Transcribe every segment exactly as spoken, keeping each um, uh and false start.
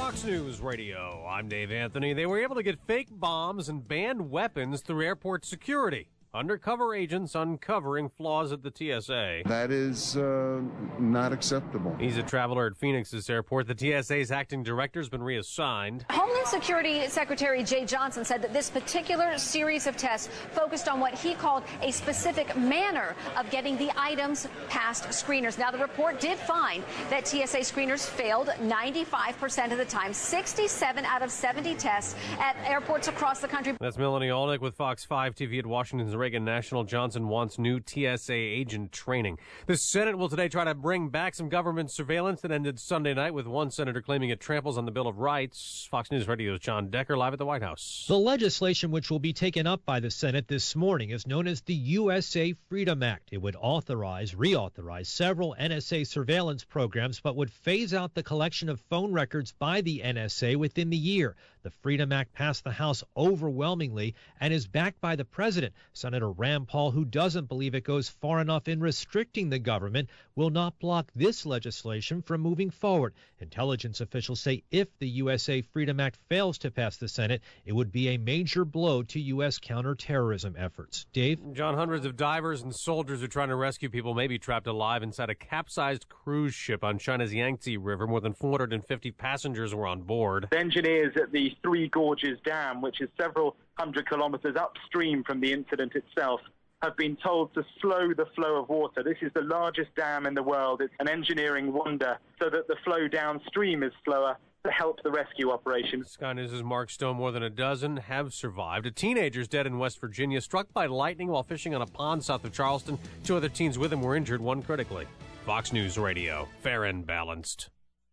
Fox News Radio, I'm Dave Anthony. They were able to get fake bombs and banned weapons through airport security. Undercover agents uncovering flaws at the T S A. That is uh, not acceptable. He's a traveler at Phoenix's airport. The T S A's acting director has been reassigned. Homeland Security Secretary Jay Johnson said that this particular series of tests focused on what he called a specific manner of getting the items past screeners. Now, the report did find that T S A screeners failed ninety-five percent of the time, sixty-seven out of seventy tests at airports across the country. That's Melanie Alnick with Fox five T V at Washington's Reagan National. Johnson wants new T S A agent training. The Senate will today try to bring back some government surveillance that ended Sunday night, with one senator claiming it tramples on the Bill of Rights. Fox News Radio's John Decker live at the White House. The legislation, which will be taken up by the Senate this morning, is known as the U S A Freedom Act. It would authorize, reauthorize several N S A surveillance programs, but would phase out the collection of phone records by the N S A within the year. The Freedom Act passed the House overwhelmingly and is backed by the president. Senator Rand Paul, who doesn't believe it goes far enough in restricting the government, will not block this legislation from moving forward. Intelligence officials say if the U S A Freedom Act fails to pass the Senate, it would be a major blow to U S counterterrorism efforts. Dave? John, hundreds of divers and soldiers are trying to rescue people maybe trapped alive inside a capsized cruise ship on China's Yangtze River. More than four hundred fifty passengers were on board. Engineers at the Three Gorges Dam, which is several hundred kilometers upstream from the incident itself, have been told to slow the flow of water. This is the largest dam in the world. It's an engineering wonder, so that the flow downstream is slower to help the rescue operation. Sky News' Mark Stone. More than a dozen have survived. A teenager's dead in West Virginia, struck by lightning while fishing on a pond south of Charleston. Two other teens with him were injured, one critically. Fox News Radio, fair and balanced.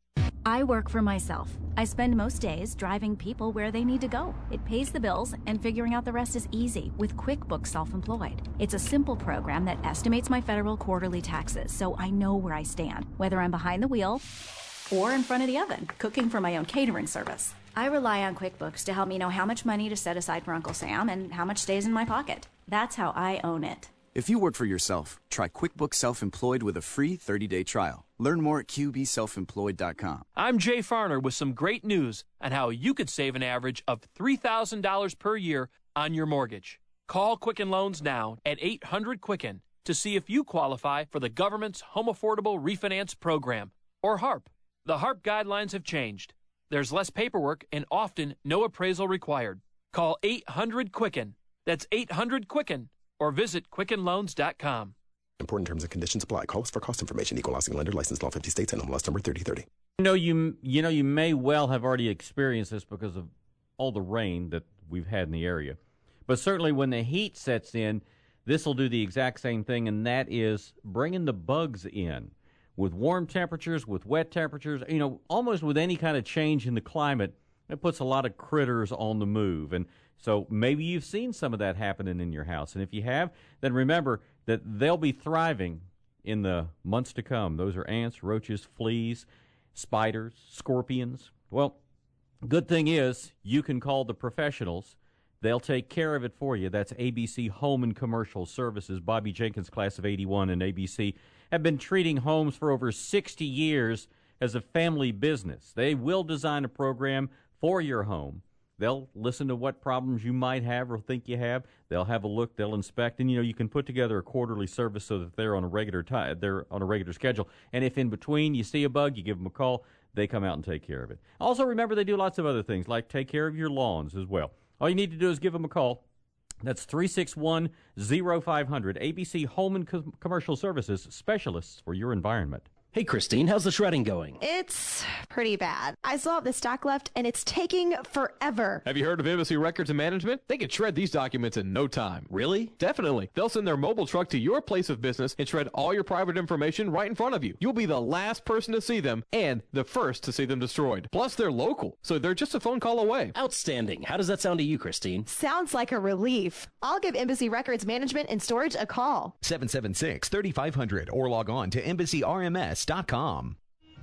I work for myself. I spend most days driving people where they need to go. It pays the bills, and figuring out the rest is easy with QuickBooks Self-Employed. It's a simple program that estimates my federal quarterly taxes, so I know where I stand, whether I'm behind the wheel or in front of the oven, cooking for my own catering service. I rely on QuickBooks to help me know how much money to set aside for Uncle Sam and how much stays in my pocket. That's how I own it. If you work for yourself, try QuickBooks Self-Employed with a free thirty-day trial. Learn more at Q B self employed dot com. I'm Jay Farner with some great news on how you could save an average of three thousand dollars per year on your mortgage. Call Quicken Loans now at eight hundred Quicken to see if you qualify for the government's Home Affordable Refinance Program, or HARP. The HARP guidelines have changed. There's less paperwork and often no appraisal required. Call eight hundred Quicken. That's eight hundred Quicken. Or visit Quicken Loans dot com. Important terms and conditions apply. Call us for cost information. Equal housing lender. Licensed in all fifty states. And M L S number thirty thirty. You know, you, you know, you may well have already experienced this because of all the rain that we've had in the area. But certainly when the heat sets in, this will do the exact same thing, and that is bringing the bugs in. With warm temperatures, with wet temperatures, you know, almost with any kind of change in the climate, it puts a lot of critters on the move. And so maybe you've seen some of that happening in your house. And if you have, then remember that they'll be thriving in the months to come. Those are ants, roaches, fleas, spiders, scorpions. Well, good thing is you can call the professionals. They'll take care of it for you. That's A B C Home and Commercial Services. Bobby Jenkins, class of eighty-one, and A B C have been treating homes for over sixty years as a family business. They will design a program for your home. They'll listen to what problems you might have or think you have. They'll have a look. They'll inspect, and you know you can put together a quarterly service so that they're on a regular time. They're on a regular schedule. And if in between you see a bug, you give them a call. They come out and take care of it. Also, remember they do lots of other things like take care of your lawns as well. All you need to do is give them a call. That's three six one, zero five zero zero. A B C Home and Com- Commercial Services, specialists for your environment. Hey, Christine, how's the shredding going? It's pretty bad. I still have the stock left, and it's taking forever. Have you heard of Embassy Records and Management? They can shred these documents in no time. Really? Definitely. They'll send their mobile truck to your place of business and shred all your private information right in front of you. You'll be the last person to see them and the first to see them destroyed. Plus, they're local, so they're just a phone call away. Outstanding. How does that sound to you, Christine? Sounds like a relief. I'll give Embassy Records Management and Storage a call. seven seven six, three five zero zero or log on to embassy r m s dot com.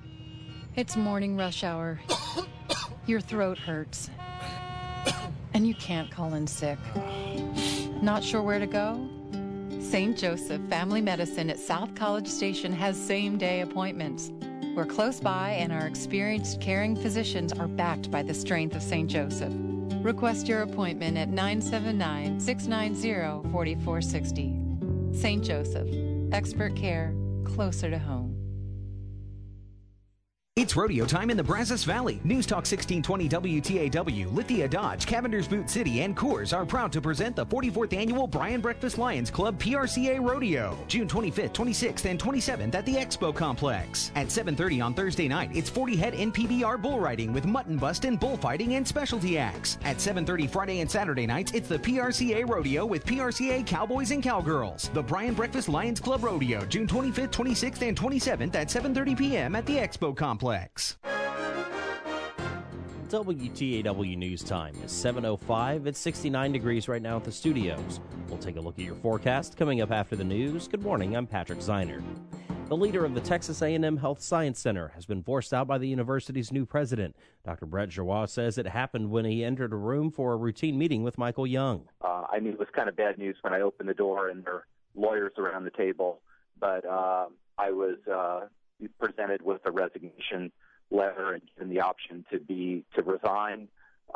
It's morning rush hour. Your throat hurts. And you can't call in sick. Not sure where to go? Saint Joseph Family Medicine at South College Station has same-day appointments. We're close by, and our experienced, caring physicians are backed by the strength of Saint Joseph. Request your appointment at nine seven nine, six nine zero, four four six zero. Saint Joseph. Expert care, closer to home. It's rodeo time in the Brazos Valley. News Talk sixteen twenty W T A W, Lithia Dodge, Cavender's Boot City, and Coors are proud to present the forty-fourth Annual Bryan Breakfast Lions Club P R C A Rodeo, June twenty-fifth, twenty-sixth, and twenty-seventh at the Expo Complex. At seven thirty on Thursday night, it's forty head N P B R bull riding with mutton bust and bullfighting and specialty acts. At seven thirty Friday and Saturday nights, it's the P R C A Rodeo with P R C A Cowboys and Cowgirls. The Bryan Breakfast Lions Club Rodeo, June twenty-fifth, twenty-sixth, and twenty-seventh at seven thirty p.m. at the Expo Complex. W T A W News Time is seven oh five. It's sixty-nine degrees right now at the studios. We'll take a look at your forecast coming up after the news. Good morning, I'm Patrick Zeiner. The leader of the Texas A and M Health Science Center has been forced out by the university's new president. Doctor Brett Giroir says it happened when he entered a room for a routine meeting with Michael Young. Uh, I knew it was kind of bad news when I opened the door and there were lawyers around the table, but uh, I was uh, presented with a resignation letter and given the option to be to resign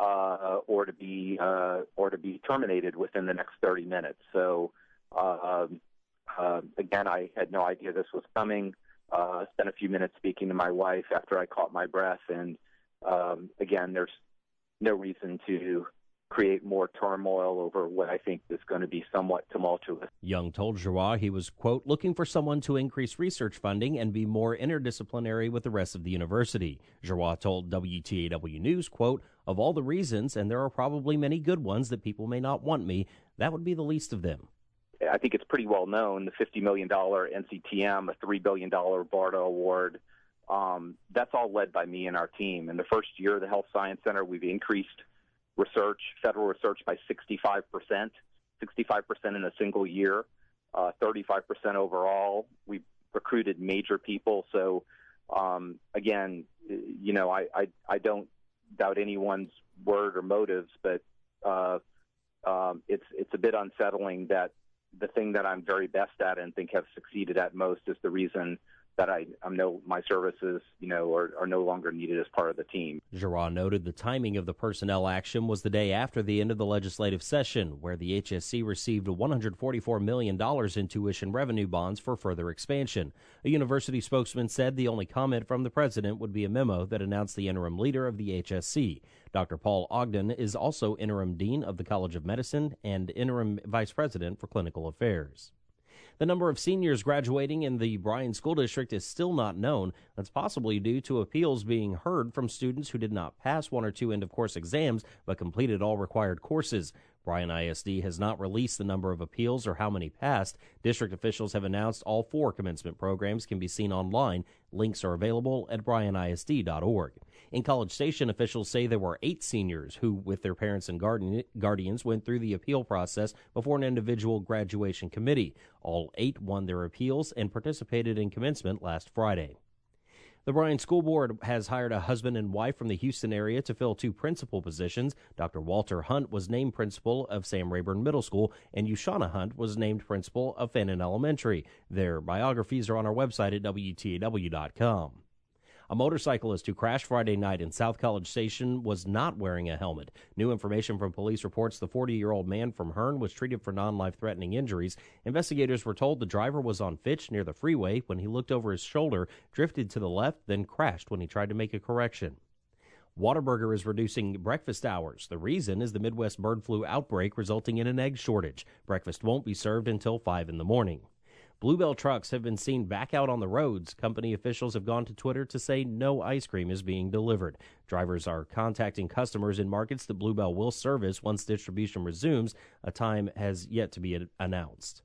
uh, or to be uh, or to be terminated within the next thirty minutes. So uh, uh, again, I had no idea this was coming. Uh, spent a few minutes speaking to my wife after I caught my breath, and um, again, there's no reason to create more turmoil over what I think is going to be somewhat tumultuous. Young told Giroir he was, quote, looking for someone to increase research funding and be more interdisciplinary with the rest of the university. Giroir told W T A W News, quote, of all the reasons, and there are probably many good ones that people may not want me, that would be the least of them. I think it's pretty well known, the fifty million dollars N C T M, a three billion dollars BARDA award, um, that's all led by me and our team. In the first year of the Health Science Center, we've increased research, federal research, by sixty-five percent, sixty-five percent in a single year, uh, thirty-five percent overall. We've recruited major people. So, um, again, you know, I, I, I don't doubt anyone's word or motives, but uh, um, it's it's a bit unsettling that the thing that I'm very best at and think have succeeded at most is the reason that I I'm no my services, you know, are, are no longer needed as part of the team. Giroir noted the timing of the personnel action was the day after the end of the legislative session, where the H S C received one hundred forty-four million dollars in tuition revenue bonds for further expansion. A university spokesman said the only comment from the president would be a memo that announced the interim leader of the H S C. Doctor Paul Ogden is also interim dean of the College of Medicine and interim vice president for clinical affairs. The number of seniors graduating in the Bryan School District is still not known. That's possibly due to appeals being heard from students who did not pass one or two end-of-course exams but completed all required courses. Bryan I S D has not released the number of appeals or how many passed. District officials have announced all four commencement programs can be seen online. Links are available at bryan I S D dot org. In College Station, officials say there were eight seniors who, with their parents and guardian, guardians, went through the appeal process before an individual graduation committee. All eight won their appeals and participated in commencement last Friday. The Bryan School Board has hired a husband and wife from the Houston area to fill two principal positions. Doctor Walter Hunt was named principal of Sam Rayburn Middle School, and Ushana Hunt was named principal of Fannin Elementary. Their biographies are on our website at W T A W dot com. A motorcyclist who crashed Friday night in South College Station was not wearing a helmet. New information from police reports the forty-year-old man from Hearn was treated for non-life-threatening injuries. Investigators were told the driver was on Fitch near the freeway when he looked over his shoulder, drifted to the left, then crashed when he tried to make a correction. Whataburger is reducing breakfast hours. The reason is the Midwest bird flu outbreak resulting in an egg shortage. Breakfast won't be served until five in the morning. Bluebell trucks have been seen back out on the roads. Company officials have gone to Twitter to say no ice cream is being delivered. Drivers are contacting customers in markets that Bluebell will service once distribution resumes. A time has yet to be announced.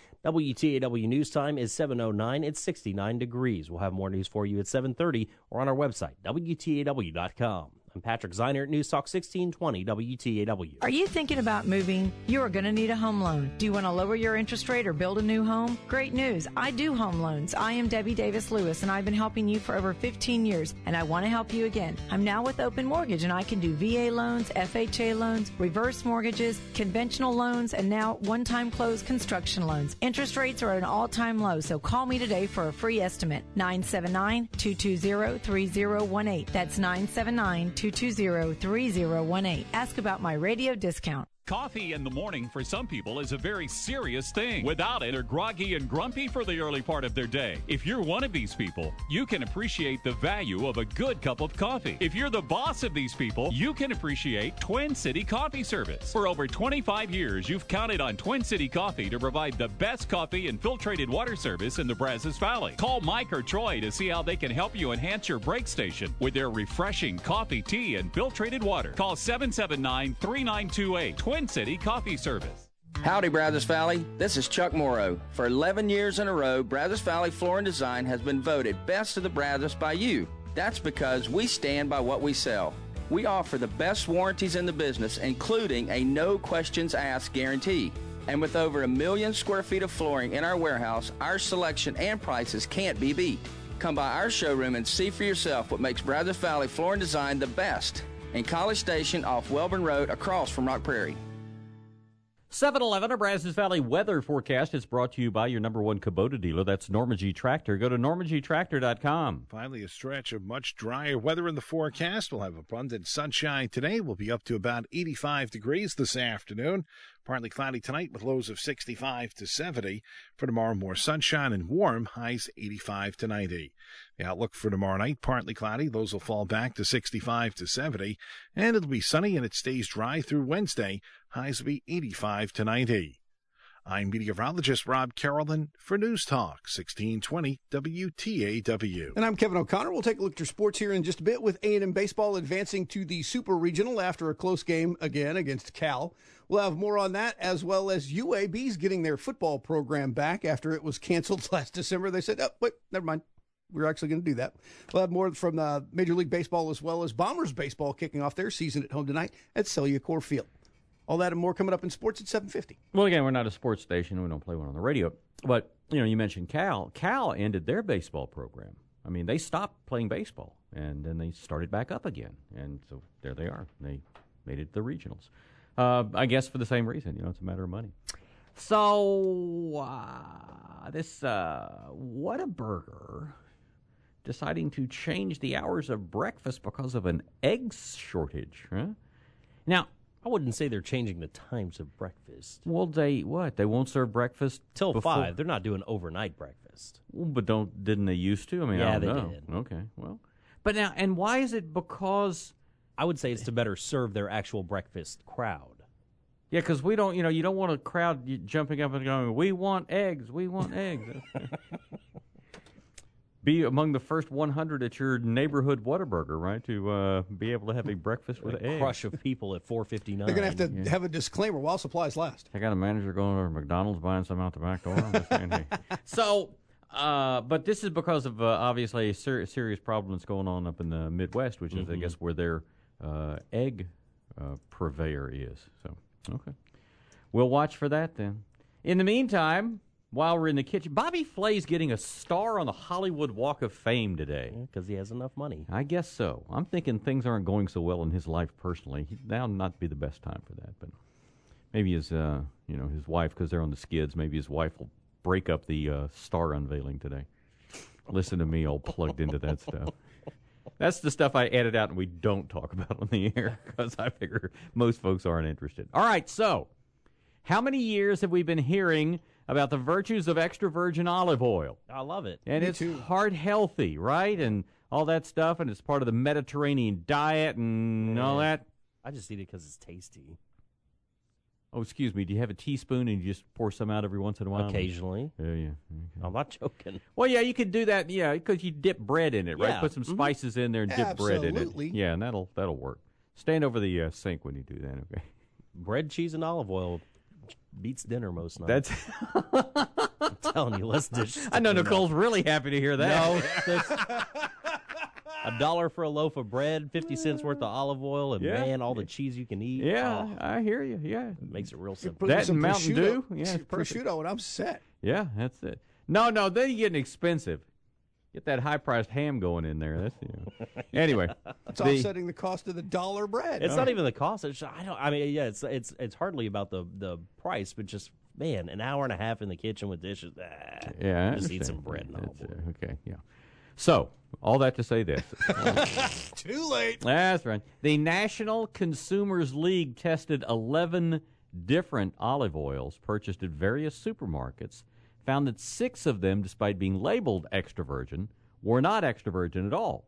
W T A W News Time is seven oh nine. It's sixty-nine degrees. We'll have more news for you at seven thirty or on our website, W T A W dot com. I'm Patrick Zeiner at News Talk sixteen twenty W T A W. Are you thinking about moving? You are going to need a home loan. Do you want to lower your interest rate or build a new home? Great news. I do home loans. I am Debbie Davis Lewis, and I've been helping you for over fifteen years, and I want to help you again. I'm now with Open Mortgage, and I can do V A loans, F H A loans, reverse mortgages, conventional loans, and now one-time close construction loans. Interest rates are at an all-time low, so call me today for a free estimate. nine seven nine, two two zero, three zero one eight. That's nine seven nine, two two zero, three zero one eight. Ask about my radio discount. Coffee in the morning for some people is a very serious thing. Without it, they're groggy and grumpy for the early part of their day. If you're one of these people, you can appreciate the value of a good cup of coffee. If you're the boss of these people, you can appreciate Twin City Coffee Service. For over twenty-five years, you've counted on Twin City Coffee to provide the best coffee and filtrated water service in the Brazos Valley. Call Mike or Troy to see how they can help you enhance your break station with their refreshing coffee, tea, and filtrated water. Call seven seven nine, three nine two eight. Twin City Coffee Service. Howdy, Brazos Valley. This is Chuck Morrow. For eleven years in a row, Brazos Valley Floor and Design has been voted Best of the Brazos by you. That's because we stand by what we sell. We offer the best warranties in the business, including a no questions asked guarantee. And with over a million square feet of flooring in our warehouse, our selection and prices can't be beat. Come by our showroom and see for yourself what makes Brazos Valley Floor and Design the best. In College Station off Welborn Road across from Rock Prairie. seven eleven, a Brazos Valley weather forecast is brought to you by your number one Kubota dealer. That's Norma G Tractor. Go to norma g tractor dot com. Finally, a stretch of much drier weather in the forecast. We'll have abundant sunshine today. We'll be up to about eighty-five degrees this afternoon. Partly cloudy tonight with lows of sixty-five to seventy. For tomorrow, more sunshine and warm, highs eighty-five to ninety. The outlook for tomorrow night, partly cloudy. Those will fall back to sixty-five to seventy. And it'll be sunny and it stays dry through Wednesday. Highs will be eighty-five to ninety. I'm meteorologist Rob Carolyn for News Talk sixteen twenty W T A W. And I'm Kevin O'Connor. We'll take a look at your sports here in just a bit with A and M Baseball advancing to the Super Regional after a close game again against Cal. We'll have more on that, as well as U A B's getting their football program back after it was canceled last December. They said, oh, wait, never mind. We're actually going to do that. We'll have more from uh, Major League Baseball, as well as Bombers Baseball kicking off their season at home tonight at Celia Core Field. All that and more coming up in sports at seven fifty. Well, again, we're not a sports station. We don't play one on the radio. But, you know, you mentioned Cal. Cal ended their baseball program. I mean, they stopped playing baseball, and then they started back up again. And so there they are. They made it to the regionals. Uh, I guess for the same reason. You know, it's a matter of money. So uh, this uh, Whataburger deciding to change the hours of breakfast because of an eggs shortage. Huh? Now, I wouldn't say they're changing the times of breakfast. Well, they what? They won't serve breakfast till before? five. They're not doing overnight breakfast. Well, but don't didn't they used to? I mean, yeah, I don't they know. did. Okay, well, but now and why is it because? I would say it's to better serve their actual breakfast crowd. Yeah, because we don't, you know, you don't want a crowd jumping up and going, "We want eggs, we want eggs." Be among the first one hundred at your neighborhood Whataburger, right? To uh, be able to have a breakfast with a eggs. Crush of people at four fifty-nine. They're going to have to yeah. have a disclaimer while supplies last. I got a manager going over to McDonald's buying some out the back door. I'm just saying, hey. So, uh, but this is because of uh, obviously a ser- serious problem that's going on up in the Midwest, which is, mm-hmm. I guess, where their uh, egg uh, purveyor is. So, okay. We'll watch for that then. In the meantime, while we're in the kitchen, Bobby Flay's getting a star on the Hollywood Walk of Fame today. Because yeah, he has enough money. I guess so. I'm thinking things aren't going so well in his life personally. Now would not be the best time for that, but maybe his, uh, you know, his wife, because they're on the skids, maybe his wife will break up the uh, star unveiling today. Listen to me all plugged into that stuff. That's the stuff I edit out and we don't talk about on the air because I figure most folks aren't interested. All right, so how many years have we been hearing about the virtues of extra virgin olive oil? I love it. And Me it's too. heart healthy, right? And all that stuff, and it's part of the Mediterranean diet and yeah. all that. I just eat it because it's tasty. Oh, excuse me. Do you have a teaspoon and you just pour some out every once in a while? Occasionally. Yeah, yeah. Okay. I'm not joking. Well, yeah, you could do that, yeah, because you dip bread in it, right? Yeah. Put some mm-hmm. spices in there and dip Absolutely. bread in it. Yeah, and that'll that'll work. Stand over the uh, sink when you do that, okay? Bread, cheese, and olive oil beats dinner most nights. That's I'm telling you, let's dish. I know Nicole's really happy to hear that. No, A dollar for a loaf of bread, fifty cents worth of olive oil, and Yeah. man, all the cheese you can eat. Yeah, Oh, I hear you. Yeah, it makes it real simple. That Some and Mountain prosciutto- Dew. Yeah, it's perfect. prosciutto, and I'm set. Yeah, that's it. No, no, then you're getting expensive. Get that high-priced ham going in there. That's you know. Anyway, It's the- offsetting the cost of the dollar bread. It's not even the cost. It's just, I don't. I mean, yeah, it's it's it's hardly about the the price, but just man, an hour and a half in the kitchen with dishes. Ah, Yeah, I just eat understand. some bread and all. That's, uh, okay, yeah. So, all that to say this. Too late. That's right. The National Consumers League tested eleven different olive oils purchased at various supermarkets, found that six of them, despite being labeled extra virgin, were not extra virgin at all.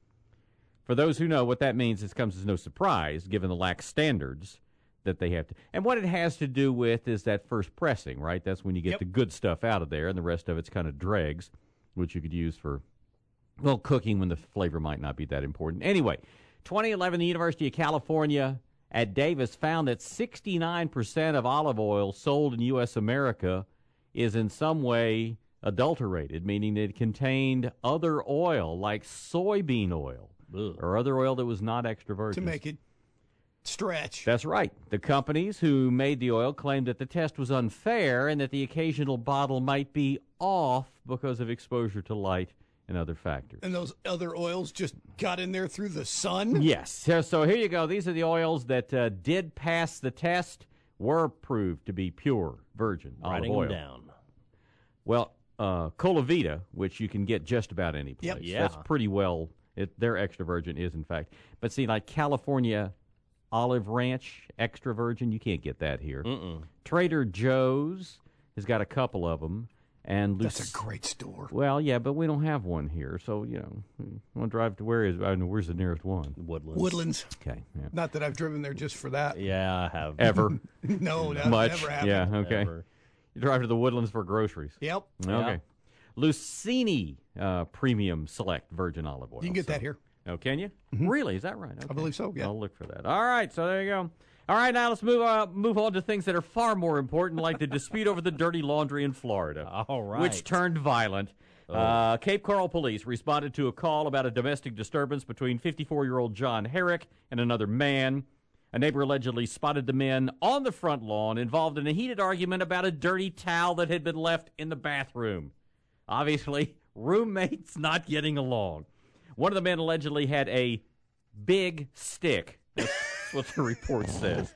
For those who know what that means, this comes as no surprise, given the lax standards that they have to. And what it has to do with is that first pressing, right? That's when you get Yep. the good stuff out of there, and the rest of it's kind of dregs, which you could use for, well, cooking when the flavor might not be that important. Anyway, twenty eleven, the University of California at Davis found that sixty-nine percent of olive oil sold in U S America is in some way adulterated, meaning it contained other oil like soybean oil Ugh. or other oil that was not extra To virgin. make it stretch. That's right. The companies who made the oil claimed that the test was unfair and that the occasional bottle might be off because of exposure to light and other factors. And those other oils just got in there through the sun? Yes. So, so here you go. These are the oils that uh, did pass the test, were proved to be pure virgin Writing olive oil. them down. Well, uh, Colavita, which you can get just about any place. Yep. Yeah. That's pretty well, it, their extra virgin is, in fact. But see, like California Olive Ranch extra virgin, you can't get that here. Mm-mm. Trader Joe's has got a couple of them. And Luc- That's a great store. Well, yeah, but we don't have one here. So, you know, we want to drive to where is, I know, where's the nearest one? Woodlands. Woodlands. Okay. Yeah. Not that I've driven there just for that. Yeah, I have. Ever? No, that Much? never happened. Yeah, okay. Ever. You drive to the Woodlands for groceries. Yep. Okay. Yeah. Lucini uh, Premium Select Virgin Olive Oil. You can get So- that here. Oh, can you? Really? Is that right? Okay. I believe so, yeah. I'll look for that. All right, so there you go. All right, now let's move on, move on to things that are far more important, like the dispute over the dirty laundry in Florida. All right. Which turned violent. Oh. Uh, Cape Coral police responded to a call about a domestic disturbance between fifty-four-year-old John Herrick and another man. A neighbor allegedly spotted the men on the front lawn involved in a heated argument about a dirty towel that had been left in the bathroom. Obviously, roommates not getting along. One of the men allegedly had a big stick. That's what the report says.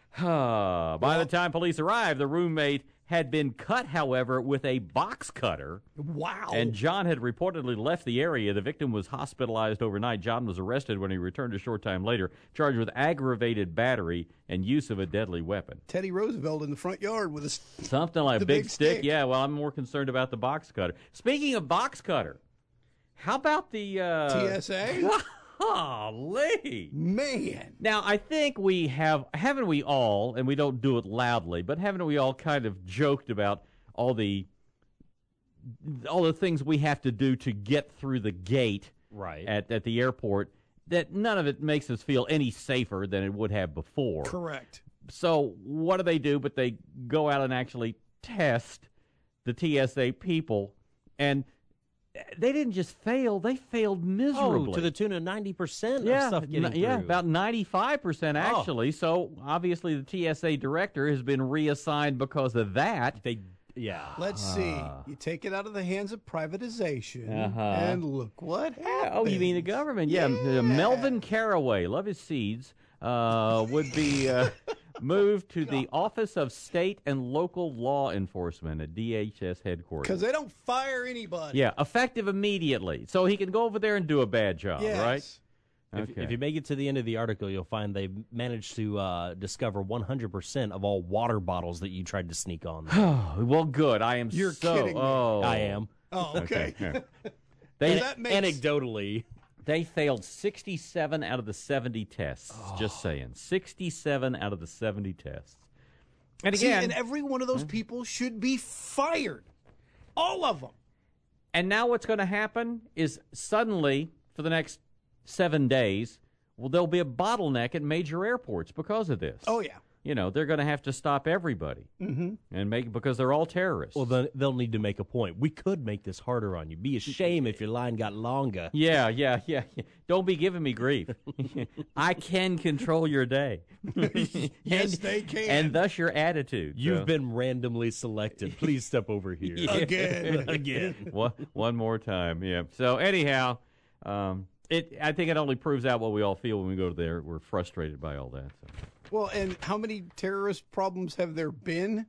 Uh, by the time police arrived, the roommate had been cut, however, with a box cutter. Wow. And John had reportedly left the area. The victim was hospitalized overnight. John was arrested when he returned a short time later, charged with aggravated battery and use of a deadly weapon. Teddy Roosevelt in the front yard with a s- Something like The a big, big stick. stick. Yeah, well, I'm more concerned about the box cutter. Speaking of box cutter, how about the uh, T S A. Golly. Man. Now, I think we have, haven't we all, and we don't do it loudly, but haven't we all kind of joked about all the all the things we have to do to get through the gate Right. at, at the airport, that none of it makes us feel any safer than it would have before. Correct. So what do they do? But they go out and actually test the T S A people, and they didn't just fail; they failed miserably. Oh, to the tune of ninety percent yeah, of stuff getting n- yeah, through. about ninety-five percent Oh. actually. So obviously, the T S A director has been reassigned because of that. They, yeah. Let's see. You take it out of the hands of privatization, Uh-huh. and look what happened. Oh, you mean the government? Yeah, Yeah. uh, Melvin Caraway, love his seeds, uh, would be uh, moved to the Office of State and Local Law Enforcement at D H S headquarters. Because they don't fire anybody. Yeah, effective immediately. So he can go over there and do a bad job, Yes. right? If, Okay. if you make it to the end of the article, you'll find they've managed to uh, discover one hundred percent of all water bottles that you tried to sneak on. Well, good. I am You're so. kidding me. Oh, I am. Oh, okay. yeah. They That makes- Anecdotally, they failed sixty-seven out of the seventy tests. Oh. Just saying, sixty-seven out of the seventy tests. And See, again, and every one of those people should be fired. All of them. and now what's going to happen is suddenly for the next seven days, well, there'll be a bottleneck at major airports because of this. Oh, yeah. you know, they're going to have to stop everybody mm-hmm. and make because they're all terrorists. Well, then they'll need to make a point. We could make this harder on you. Be a shame if your line got longer. Yeah, yeah, yeah. yeah. Don't be giving me grief. I can control your day. Yes, and, they can. And thus your attitude. You've so. been randomly selected. Please step over here. Yeah. Again. Again. one, one more time, yeah. So anyhow, um, it I think it only proves out what we all feel when we go there. We're frustrated by all that. So. Well, and how many terrorist problems have there been?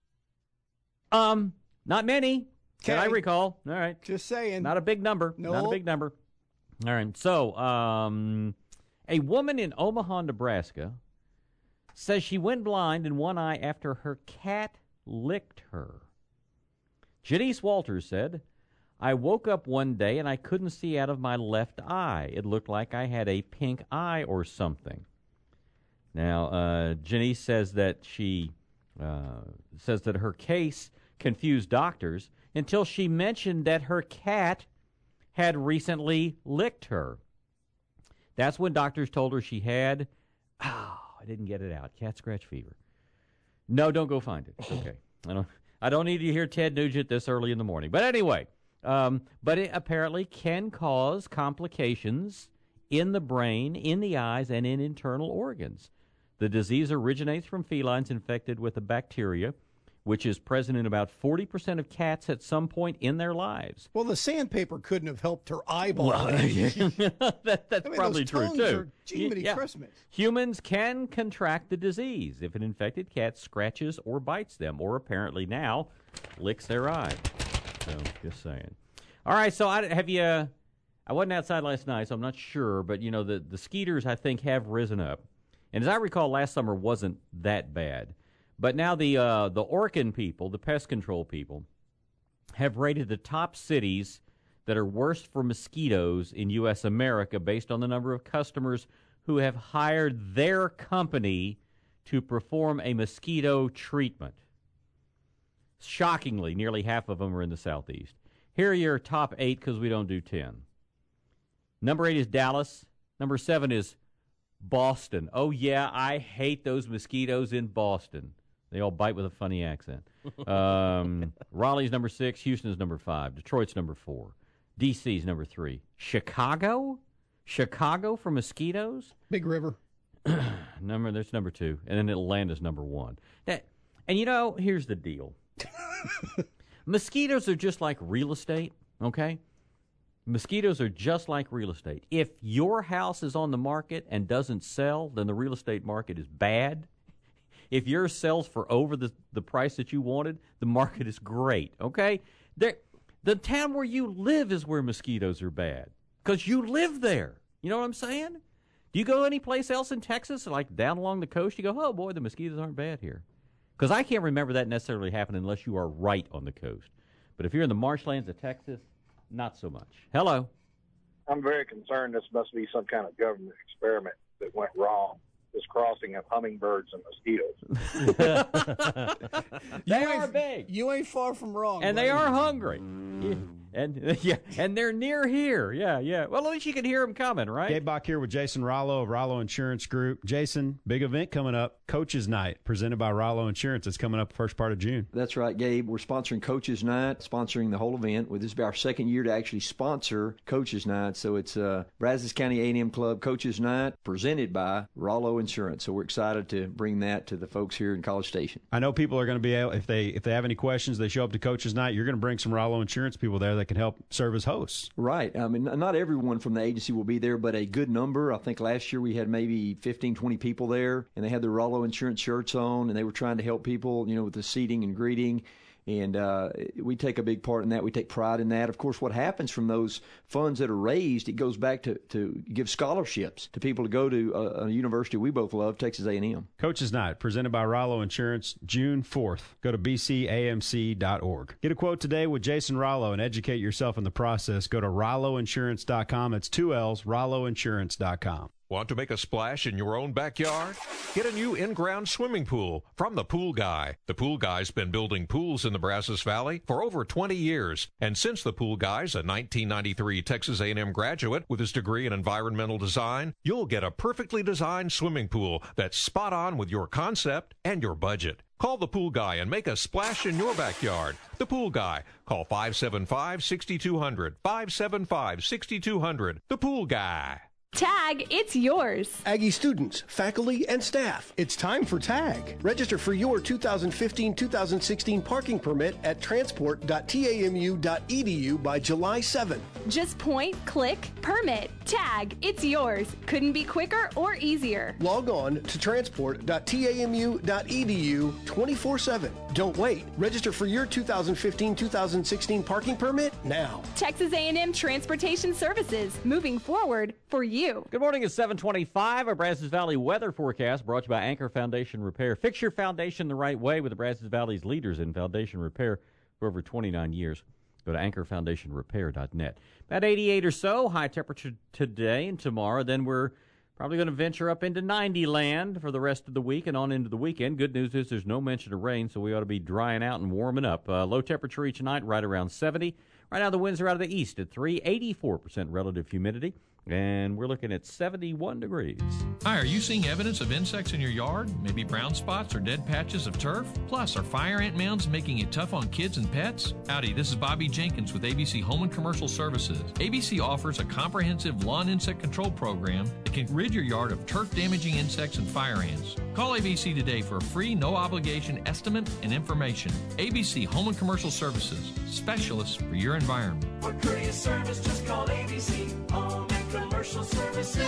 Um, not many. Can I recall? All right. Just saying. Not a big number. No. Not a big number. All right. So, um, a woman in Omaha, Nebraska, says she went blind in one eye after her cat licked her. Janice Walters said, I woke up one day and I couldn't see out of my left eye. It looked like I had a pink eye or something. Now, uh, Janice says that she uh, says that her case confused doctors until she mentioned that her cat had recently licked her. That's when doctors told her she had, oh, I didn't get it out, cat scratch fever. No, don't go find it. It's okay. I don't, I don't need to hear Ted Nugent this early in the morning. But anyway, um, but it apparently can cause complications in the brain, in the eyes, and in internal organs. The disease originates from felines infected with a bacteria, which is present in about forty percent of cats at some point in their lives. Well, the sandpaper couldn't have helped her eyeball. Well, that, that's I mean, probably those true, tongues too. Are, gee, many Yeah. Christmas. Humans can contract the disease if an infected cat scratches or bites them, or apparently now licks their eye. So, just saying. All right, so I, have you... Uh, I wasn't outside last night, so I'm not sure, but, you know, the, the skeeters, I think, have risen up. And as I recall, last summer wasn't that bad. But now the uh, the Orkin people, the pest control people, have rated the top cities that are worst for mosquitoes in U S America based on the number of customers who have hired their company to perform a mosquito treatment. Shockingly, nearly half of them are in the Southeast. Here are your top eight because we don't do ten. Number eight is Dallas. Number seven is Boston. Oh, yeah, I hate those mosquitoes in Boston. They all bite with a funny accent. Um, Raleigh's number six. Houston's number five. Detroit's number four. D C's number three. Chicago? Chicago for mosquitoes? Big River. number That's number two. And then Atlanta's number one. That, and, you know, here's the deal. Mosquitoes are just like real estate, okay? Mosquitoes are just like real estate. If your house is on the market and doesn't sell, then the real estate market is bad. If yours sells for over the, the price that you wanted, the market is great, okay? There, the town where you live is where mosquitoes are bad because you live there. You know what I'm saying? Do you go anyplace else in Texas, like down along the coast, you go, oh, boy, the mosquitoes aren't bad here. Because I can't remember that necessarily happening unless you are right on the coast. But if you're in the marshlands of Texas, not so much. Hello. I'm very concerned this must be some kind of government experiment that went wrong. This crossing of hummingbirds and mosquitoes. They are big. You ain't far from wrong. And buddy. they are hungry. Mm. And yeah, and they're near here. Yeah, yeah. Well, at least you can hear them coming, right? Gabe Bach here with Jason Rollo of Rollo Insurance Group. Jason, big event coming up, Coaches Night, presented by Rollo Insurance. It's coming up the first part of June. That's right, Gabe. We're sponsoring Coaches Night, sponsoring the whole event. Well, this will be our second year to actually sponsor Coaches Night. So it's uh, Brazos County A and M Club Coaches Night, presented by Rollo Insurance. So we're excited to bring that to the folks here in College Station. I know people are going to be able, if they if they have any questions, they show up to Coaches Night. You're going to bring some Rollo Insurance people there that can help serve as hosts. Right. I mean, not everyone from the agency will be there, but a good number. I think last year we had maybe fifteen, twenty people there, and they had their Rollo Insurance shirts on, and they were trying to help people, you know, with the seating and greeting. And uh, we take a big part in that. We take pride in that. Of course, what happens from those funds that are raised, it goes back to, to give scholarships to people to go to a, a university we both love, Texas A and M. Coaches Night, presented by Rollo Insurance, June fourth. Go to b c a m c dot org. Get a quote today with Jason Rollo and educate yourself in the process. Go to rollo insurance dot com. It's two L's, rollo insurance dot com. Want to make a splash in your own backyard? Get a new in-ground swimming pool from The Pool Guy. The Pool Guy's been building pools in the Brazos Valley for over twenty years. And since The Pool Guy's a nineteen ninety-three Texas A and M graduate with his degree in environmental design, you'll get a perfectly designed swimming pool that's spot on with your concept and your budget. Call The Pool Guy and make a splash in your backyard. The Pool Guy. Call five seven five, six two zero zero, five seven five, six two zero zero. The Pool Guy. Tag, it's yours. Aggie students, faculty, and staff, it's time for Tag. Register for your two thousand fifteen two thousand sixteen parking permit at transport dot tamu dot e d u by July seventh. Just point, click, permit. Tag, it's yours. Couldn't be quicker or easier. Log on to transport dot tamu dot e d u twenty-four seven. Don't wait. Register for your two thousand fifteen two thousand sixteen parking permit now. Texas A and M Transportation Services, moving forward for you. Good morning. It's seven twenty-five. Our Brazos Valley weather forecast brought to you by Anchor Foundation Repair. Fix your foundation the right way with the Brazos Valley's leaders in foundation repair for over twenty-nine years. Go to anchor foundation repair dot net. About eighty-eight or so, high temperature today and tomorrow. Then we're probably going to venture up into ninety land for the rest of the week and on into the weekend. Good news is there's no mention of rain, so we ought to be drying out and warming up. Uh, low temperature each night, right around seventy. Right now the winds are out of the east at three, eighty-four percent relative humidity. And we're looking at seventy-one degrees. Hi, are you seeing evidence of insects in your yard? Maybe brown spots or dead patches of turf? Plus, are fire ant mounds making it tough on kids and pets? Howdy, this is Bobby Jenkins with A B C Home and Commercial Services. A B C offers a comprehensive lawn insect control program that can rid your yard of turf-damaging insects and fire ants. Call A B C today for a free, no-obligation estimate and information. A B C Home and Commercial Services, specialists for your environment. For courteous service, just call A B C Home and Commercial Services.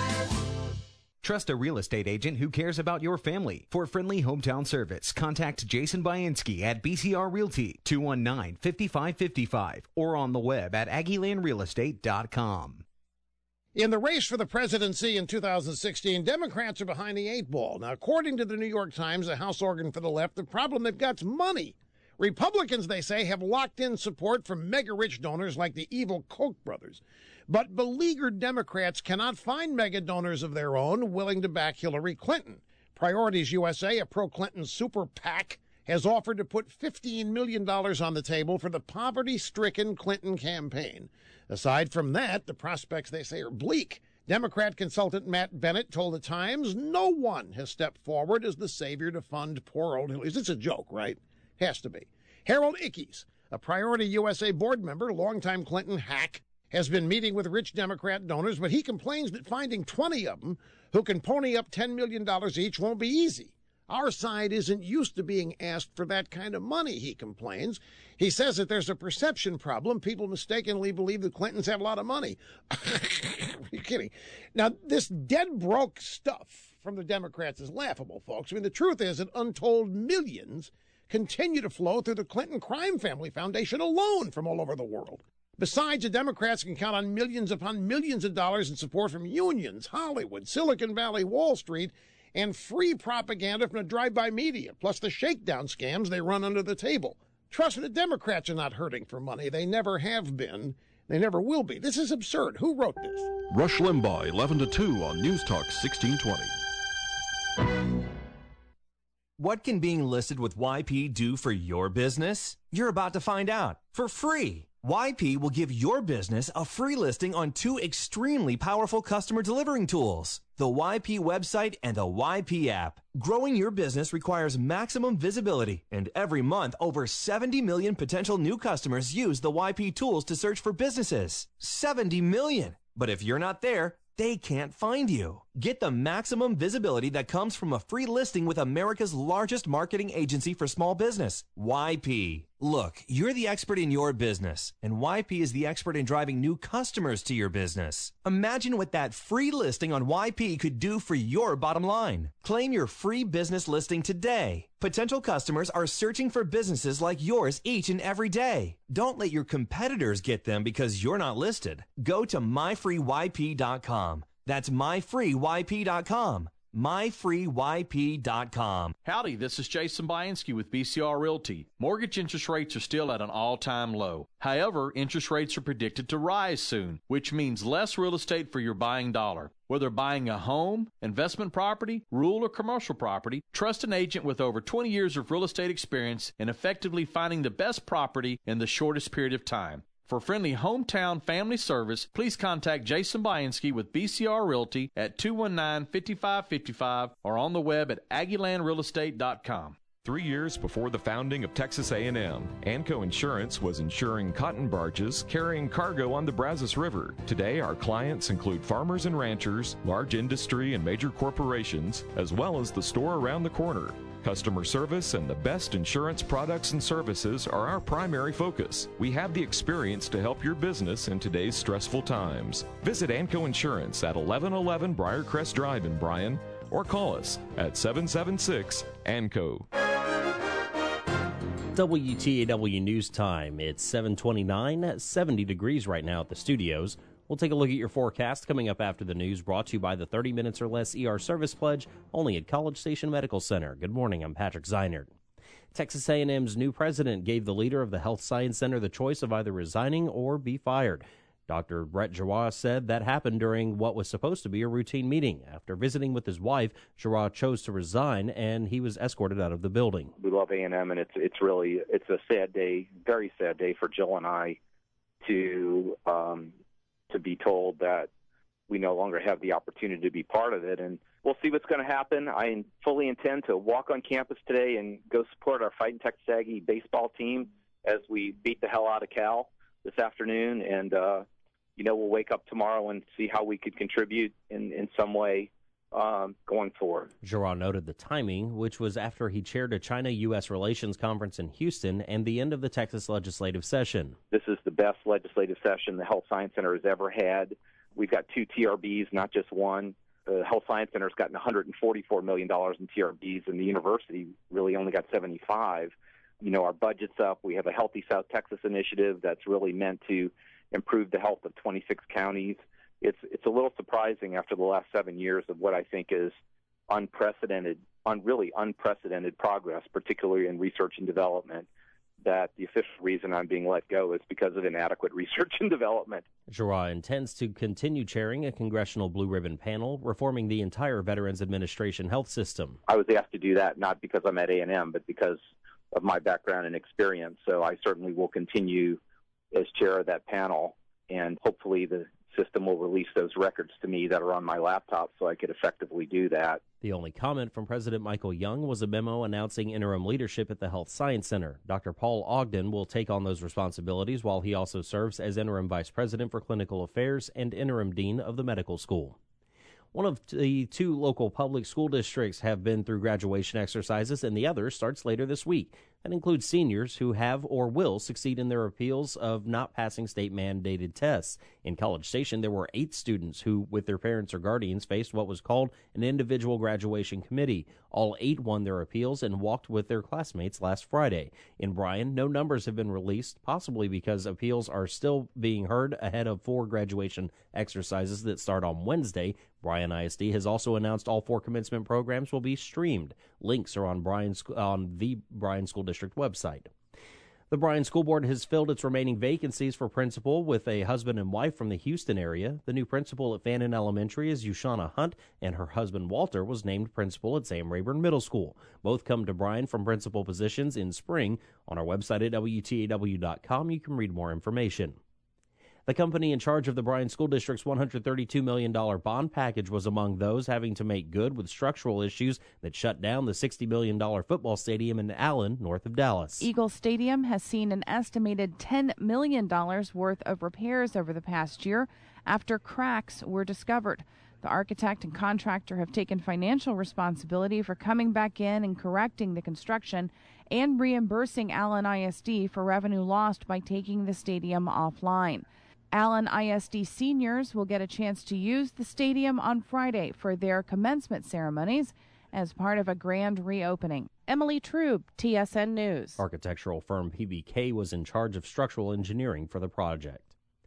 Trust a real estate agent who cares about your family. For friendly hometown service, contact Jason Bainski at B C R Realty, two one nine, five five five five, or on the web at aggie land real estate dot com. In the race for the presidency in two thousand sixteen, Democrats are behind the eight ball. Now, according to the New York Times, the House organ for the left, the problem they've got's money. Republicans, they say, have locked in support from mega-rich donors like the evil Koch brothers. But beleaguered Democrats cannot find mega donors of their own willing to back Hillary Clinton. Priorities U S A, a pro-Clinton super PAC, has offered to put fifteen million dollars on the table for the poverty-stricken Clinton campaign. Aside from that, the prospects, they say, are bleak. Democrat consultant Matt Bennett told the Times no one has stepped forward as the savior to fund poor old Hillary. It's a joke, right? Has to be. Harold Ickes, a Priority U S A board member, longtime Clinton hack, has been meeting with rich Democrat donors, but he complains that finding twenty of them who can pony up ten million dollars each won't be easy. Our side isn't used to being asked for that kind of money, he complains. He says that there's a perception problem. People mistakenly believe the Clintons have a lot of money. Are you kidding? Now, this dead broke stuff from the Democrats is laughable, folks. I mean, the truth is that untold millions continue to flow through the Clinton Crime Family Foundation alone from all over the world. Besides, the Democrats can count on millions upon millions of dollars in support from unions, Hollywood, Silicon Valley, Wall Street, and free propaganda from the drive-by media, plus the shakedown scams they run under the table. Trust me, the Democrats are not hurting for money. They never have been. They never will be. This is absurd. Who wrote this? Rush Limbaugh, eleven to two on News Talk sixteen twenty. What can being listed with Y P do for your business? You're about to find out for free. Y P will give your business a free listing on two extremely powerful customer delivering tools, the Y P website and the Y P app. Growing your business requires maximum visibility, and every month, over seventy million potential new customers use the Y P tools to search for businesses. seventy million! But if you're not there, they can't find you. Get the maximum visibility that comes from a free listing with America's largest marketing agency for small business, Y P. Look, you're the expert in your business, and Y P is the expert in driving new customers to your business. Imagine what that free listing on Y P could do for your bottom line. Claim your free business listing today. Potential customers are searching for businesses like yours each and every day. Don't let your competitors get them because you're not listed. Go to my free Y P dot com. That's my free Y P dot com. my free y p dot com. Howdy, this is Jason Bianski with B C R Realty. Mortgage interest rates are still at an all-time low. However, interest rates are predicted to rise soon, which means less real estate for your buying dollar. Whether buying a home, investment property, rural or commercial property, trust an agent with over twenty years of real estate experience in effectively finding the best property in the shortest period of time. For friendly hometown family service, please contact Jason Bianski with B C R Realty at two one nine, five five five five or on the web at aggieland real estate dot com. Three years before the founding of Texas A and M, Anco Insurance was insuring cotton barges carrying cargo on the Brazos River. Today, our clients include farmers and ranchers, large industry and major corporations, as well as the store around the corner. Customer service and the best insurance products and services are our primary focus. We have the experience to help your business in today's stressful times. Visit Anco Insurance at eleven eleven Briarcrest Drive in Bryan or call us at seven seven six A N C O. W T A W News Time. It's seven twenty-nine, seventy degrees right now at the studios. We'll take a look at your forecast coming up after the news, brought to you by the thirty minutes or less E R service pledge, only at College Station Medical Center. Good morning, I'm Patrick Zeinert. Texas A and M's new president gave the leader of the Health Science Center the choice of either resigning or be fired. Doctor Brett Giroir said that happened during what was supposed to be a routine meeting. After visiting with his wife, Giroir chose to resign, and he was escorted out of the building. We love A and M, and it's it's really it's a sad day, very sad day for Jill and I to um, to be told that we no longer have the opportunity to be part of it. And we'll see what's going to happen. I fully intend to walk on campus today and go support our Fighting Texas Aggie baseball team as we beat the hell out of Cal this afternoon, and uh, you know, we'll wake up tomorrow and see how we could contribute in, in some way um, going forward. Giroir noted the timing, which was after he chaired a China-U S relations conference in Houston and the end of the Texas legislative session. This is the best legislative session the Health Science Center has ever had. We've got two T R Bs, not just one. The Health Science Center has gotten one hundred forty-four million dollars in T R Bs, and the university really only got seventy-five. You know, our budget's up. We have a Healthy South Texas initiative that's really meant to improve the health of twenty-six counties. It's it's a little surprising after the last seven years of what I think is unprecedented, un, really unprecedented progress, particularly in research and development, that the official reason I'm being let go is because of inadequate research and development. Giroir intends to continue chairing a congressional blue ribbon panel reforming the entire Veterans Administration health system. I was asked to do that not because I'm at A and M, but because of my background and experience. So I certainly will continue as chair of that panel, and hopefully the system will release those records to me that are on my laptop so I could effectively do that. The only comment from President Michael Young was a memo announcing interim leadership at the Health Science Center. Doctor Paul Ogden will take on those responsibilities while he also serves as interim vice president for clinical affairs and interim dean of the medical school. One of the two local public school districts have been through graduation exercises, and the other starts later this week. That includes seniors who have or will succeed in their appeals of not passing state-mandated tests. In College Station, there were eight students who, with their parents or guardians, faced what was called an individual graduation committee. All eight won their appeals and walked with their classmates last Friday. In Bryan, no numbers have been released, possibly because appeals are still being heard ahead of four graduation exercises that start on Wednesday. Bryan I S D has also announced all four commencement programs will be streamed. Links are on Bryan on the Bryan School District website. The Bryan School Board has filled its remaining vacancies for principal with a husband and wife from the Houston area. The new principal at Fannin Elementary is Ushana Hunt, and her husband Walter was named principal at Sam Rayburn Middle School. Both come to Bryan from principal positions in spring. On our website at W T A W dot com, you can read more information. The company in charge of the Bryan School District's one hundred thirty-two million dollars bond package was among those having to make good with structural issues that shut down the sixty million dollars football stadium in Allen, north of Dallas. Eagle Stadium has seen an estimated ten million dollars worth of repairs over the past year after cracks were discovered. The architect and contractor have taken financial responsibility for coming back in and correcting the construction and reimbursing Allen I S D for revenue lost by taking the stadium offline. Allen I S D seniors will get a chance to use the stadium on Friday for their commencement ceremonies as part of a grand reopening. Emily Trube, T S N News. Architectural firm P B K was in charge of structural engineering for the project.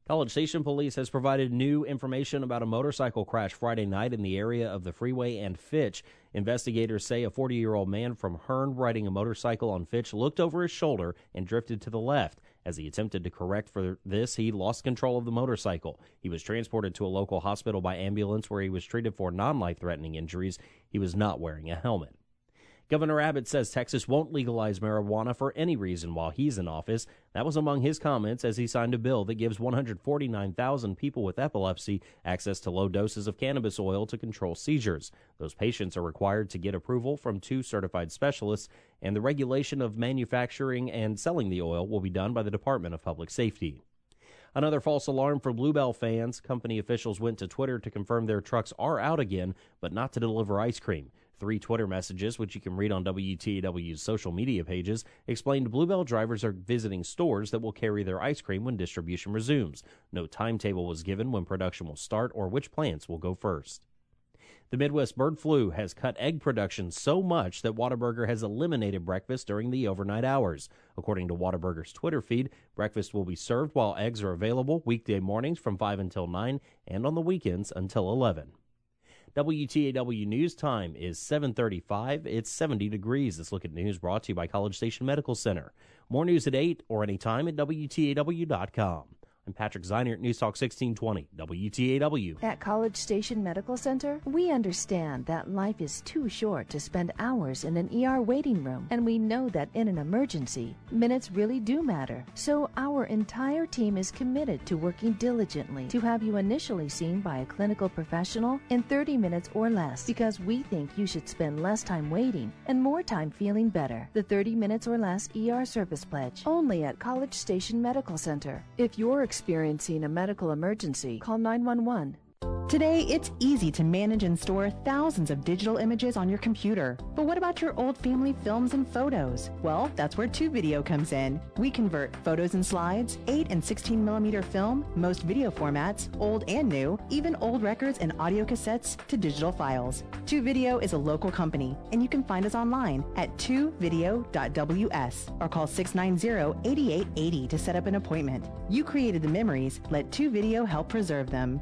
College Station Police has provided new information about a motorcycle crash Friday night in the area of the Freeway and Fitch. Investigators say a forty-year-old man from Hearn riding a motorcycle on Fitch looked over his shoulder and drifted to the left. As he attempted to correct for this, he lost control of the motorcycle. He was transported to a local hospital by ambulance where he was treated for non-life-threatening injuries. He was not wearing a helmet. Governor Abbott says Texas won't legalize marijuana for any reason while he's in office. That was among his comments as he signed a bill that gives one hundred forty-nine thousand people with epilepsy access to low doses of cannabis oil to control seizures. Those patients are required to get approval from two certified specialists, and the regulation of manufacturing and selling the oil will be done by the Department of Public Safety. Another false alarm for Bluebell fans. Company officials went to Twitter to confirm their trucks are out again, but not to deliver ice cream. Three Twitter messages, which you can read on W T A W's social media pages, explained Bluebell drivers are visiting stores that will carry their ice cream when distribution resumes. No timetable was given when production will start or which plants will go first. The Midwest bird flu has cut egg production so much that Whataburger has eliminated breakfast during the overnight hours. According to Whataburger's Twitter feed, breakfast will be served while eggs are available weekday mornings from five until nine and on the weekends until eleven. W T A W News Time is seven thirty-five. It's seventy degrees. This look at news brought to you by College Station Medical Center. More news at eight or anytime at W T A W dot com. I'm Patrick Ziner at News Talk sixteen twenty, W T A W. At College Station Medical Center, we understand that life is too short to spend hours in an E R waiting room, and we know that in an emergency, minutes really do matter. So our entire team is committed to working diligently to have you initially seen by a clinical professional in thirty minutes or less, because we think you should spend less time waiting and more time feeling better. The thirty minutes or less E R service pledge, only at College Station Medical Center. If you're experiencing a medical emergency, call nine one one. Today, it's easy to manage and store thousands of digital images on your computer. But what about your old family films and photos? Well, that's where Two Video comes in. We convert photos and slides, eight and sixteen millimeter film, most video formats, old and new, even old records and audio cassettes to digital files. Two Video is a local company, and you can find us online at two video dot w s or call six nine zero, eight eight eight zero to set up an appointment. You created the memories. Let Two Video help preserve them.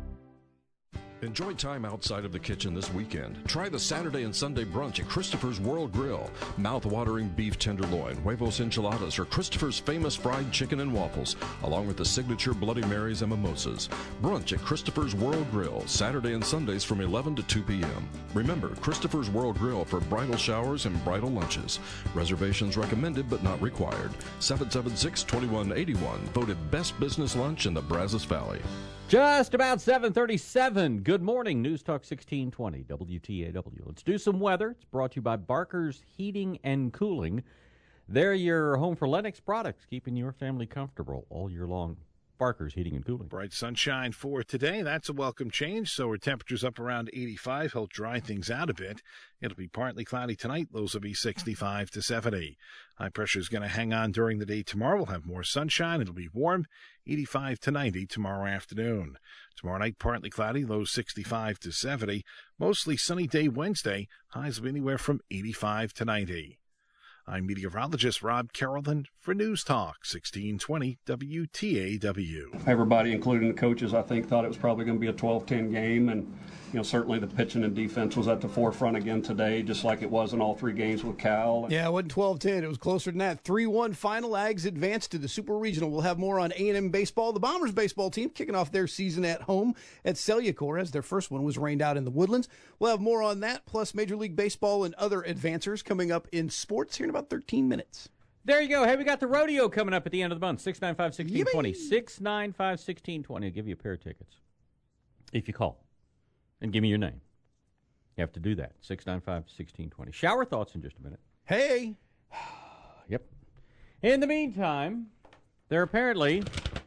Enjoy time outside of the kitchen this weekend. Try the Saturday and Sunday brunch at Christopher's World Grill. Mouth-watering beef tenderloin, huevos enchiladas, or Christopher's famous fried chicken and waffles, along with the signature Bloody Marys and mimosas. Brunch at Christopher's World Grill, Saturday and Sundays from eleven to two p.m. Remember, Christopher's World Grill for bridal showers and bridal lunches. Reservations recommended but not required. seven seven six, two one eight one, voted best business lunch in the Brazos Valley. Just about seven thirty-seven. Good morning, News Talk sixteen twenty, W T A W. Let's do some weather. It's brought to you by Barker's Heating and Cooling. They're your home for Lennox products, keeping your family comfortable all year long. Barker's Heating and Cooling. Bright sunshine for today. That's a welcome change. So our temperatures up around eighty-five help dry things out a bit. It'll be partly cloudy tonight. Lows will be sixty-five to seventy. High pressure is going to hang on during the day tomorrow. We'll have more sunshine. It'll be warm. eighty-five to ninety tomorrow afternoon. Tomorrow night, partly cloudy. Lows sixty-five to seventy. Mostly sunny day Wednesday. Highs will be anywhere from eighty-five to ninety. I'm meteorologist Rob Carrollton for News Talk sixteen twenty W T A W. Everybody, including the coaches, I think, thought it was probably going to be a twelve ten game, and you know certainly the pitching and defense was at the forefront again today, just like it was in all three games with Cal. Yeah, it wasn't twelve ten. It was closer than that. three one final. Ags advanced to the Super Regional. We'll have more on A and M baseball. The Bombers baseball team kicking off their season at home at Cellucor, as their first one was rained out in the Woodlands. We'll have more on that, plus Major League Baseball and other advancers coming up in sports here in about thirteen minutes. There you go. Hey, we got the rodeo coming up at the end of the month. six nine five, one six two zero. six nine five, one six two zero. I'll give you a pair of tickets if you call and give me your name. You have to do that. six nine five, one six two zero. Shower thoughts in just a minute. Hey. Yep. In the meantime, there apparently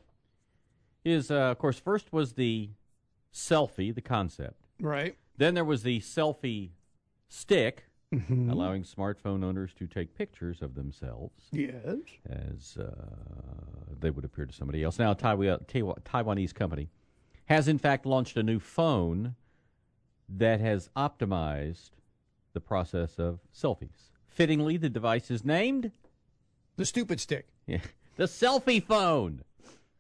is, uh, of course, first was the selfie, the concept. Right. Then there was the selfie stick, mm-hmm. allowing smartphone owners to take pictures of themselves. Yes. As uh, they would appear to somebody else. Now, a Taiwan, Taiwanese company has, in fact, launched a new phone that has optimized the process of selfies. Fittingly, the device is named the Stupid Stick. Yeah, the selfie phone.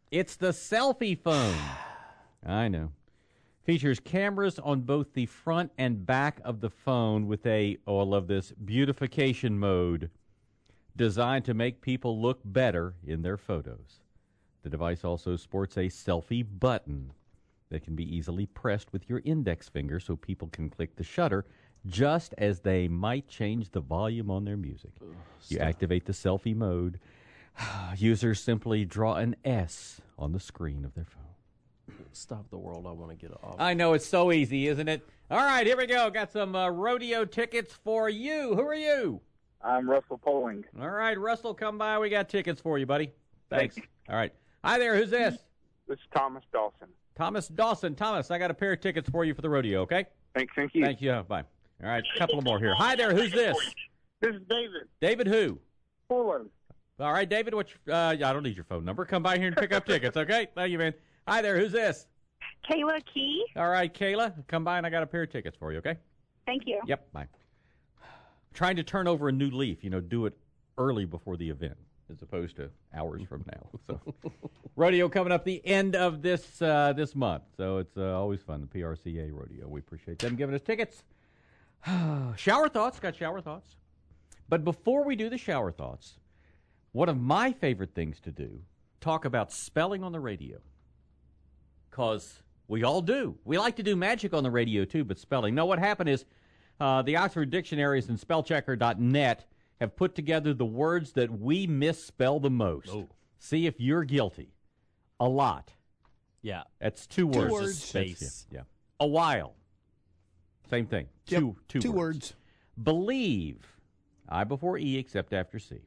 It's the selfie phone. I know. Features cameras on both the front and back of the phone with a, oh, I love this, beautification mode designed to make people look better in their photos. The device also sports a selfie button that can be easily pressed with your index finger so people can click the shutter just as they might change the volume on their music. Ugh, you activate the selfie mode. Users simply draw an S on the screen of their phone. Stop the world. I want to get off. I know, it's so easy, isn't it? All right, here we go. Got some uh, rodeo tickets for you. Who are you? I'm Russell Poling. All right, Russell, come by. We got tickets for you, buddy. Thanks. All right. Hi there. Who's this? This is Thomas Dawson. Thomas Dawson. Thomas, I got a pair of tickets for you for the rodeo, okay? Thanks. Thank you. Thank you. Bye. All right, a couple more here. Hi there. Who's this? This is David. David who? Fuller. All right, David, what's your, uh, I don't need your phone number. Come by here and pick up tickets, okay? Thank you, man. Hi there. Who's this? Kayla Key. All right, Kayla, come by and I got a pair of tickets for you, okay? Thank you. Yep, bye. Trying to turn over a new leaf, you know, do it early before the event as opposed to hours from now. So, rodeo coming up the end of this uh, this month, so it's uh, always fun, the P R C A rodeo. We appreciate them giving us tickets. Shower thoughts, got shower thoughts. But before we do the shower thoughts, one of my favorite things to do, talk about spelling on the radio. Because we all do. We like to do magic on the radio, too, but spelling. No, what happened is uh, the Oxford Dictionaries and spell checker dot net have put together the words that we misspell the most. Oh. See if you're guilty. A lot. Yeah. That's two, Two words. words. Space. Yeah, yeah. A while. Same thing. Yep. Two, two, Two words. words. Believe. I before E except after C.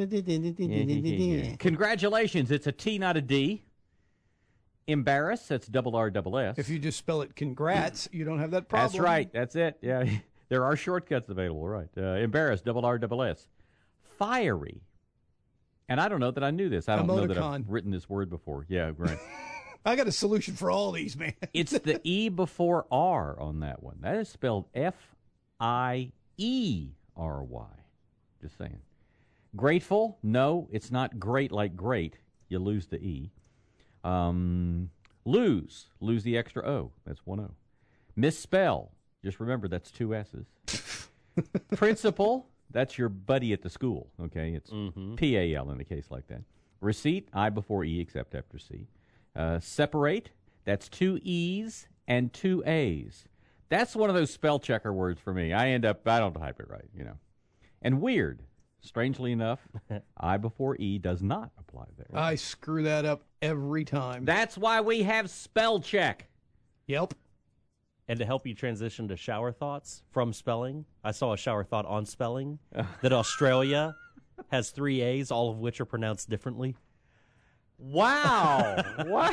Congratulations. It's a T, not a D. Embarrass, that's double R, double S. If you just spell it congrats, you don't have that problem. That's right. That's it. Yeah, there are shortcuts available, right. Uh, embarrass, double R, double S. Fiery. And I don't know that I knew this. I don't know that I've written this word before. Yeah, right. I got a solution for all these, man. It's the E before R on that one. That is spelled F I E R Y. Just saying. Grateful? No, it's not great like great. You lose the E. Um, lose. Lose the extra O. That's one O. Misspell. Just remember that's two S's. Principal. That's your buddy at the school. Okay, it's mm-hmm. P A L in a case like that. Receipt. I before E except after C. Uh, separate. That's two E's and two A's. That's one of those spell checker words for me. I end up, I don't type it right, you know. And weird. Strangely enough, I before E does not apply there. I screw that up every time. That's why we have spell check. Yep. And to help you transition to shower thoughts from spelling, I saw a shower thought on spelling that Australia has three A's, all of which are pronounced differently. Wow.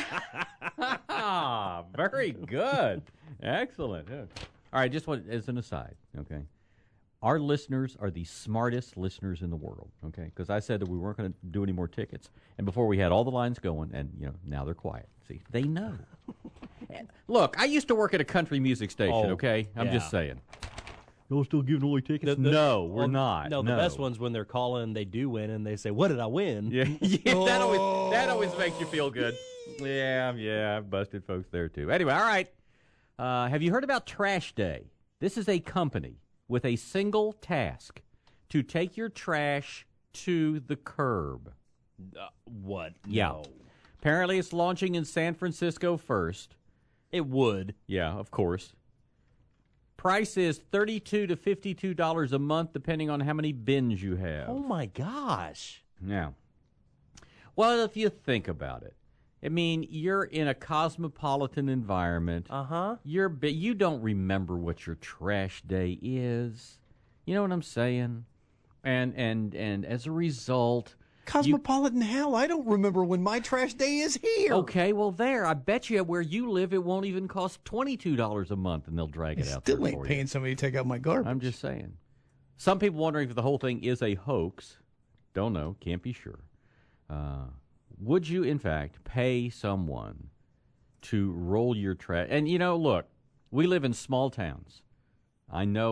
Wow. Very good. Excellent. Yeah. All right, just what, as an aside, okay? Our listeners are the smartest listeners in the world, okay? Because I said that we weren't going to do any more tickets. And before we had all the lines going, and, you know, now they're quiet. See, they know. Look, I used to work at a country music station, Oh, okay? I'm yeah. just saying. Y'all still giving away tickets? The- the- no, we're well, not. No, the best one's when they're calling, they do win, and they say, "What did I win?" Yeah, yeah that, always, that always makes you feel good. Yeah, yeah, I've busted folks there, too. Anyway, all right. Uh, have you heard about Trash Day? This is a company with a single task to take your trash to the curb. Uh, what? Yeah. No. Apparently it's launching in San Francisco first. It would. Yeah, of course. Price is thirty-two to fifty-two dollars a month, depending on how many bins you have. Oh, my gosh. Yeah. Well, if you think about it, I mean, you're in a cosmopolitan environment. Uh-huh. You're bi- you don't remember what your trash day is. You know what I'm saying? And and and as a result, Cosmopolitan you, hell, I don't remember when my trash day is here. Okay, well there, I bet you where you live it won't even cost twenty-two dollars a month and they'll drag it I out still there ain't for paying you. somebody to take out my garbage. I'm just saying. Some people wondering if the whole thing is a hoax. Don't know, can't be sure. Uh Would you, in fact, pay someone to roll your trash? And, you know, look, we live in small towns. I know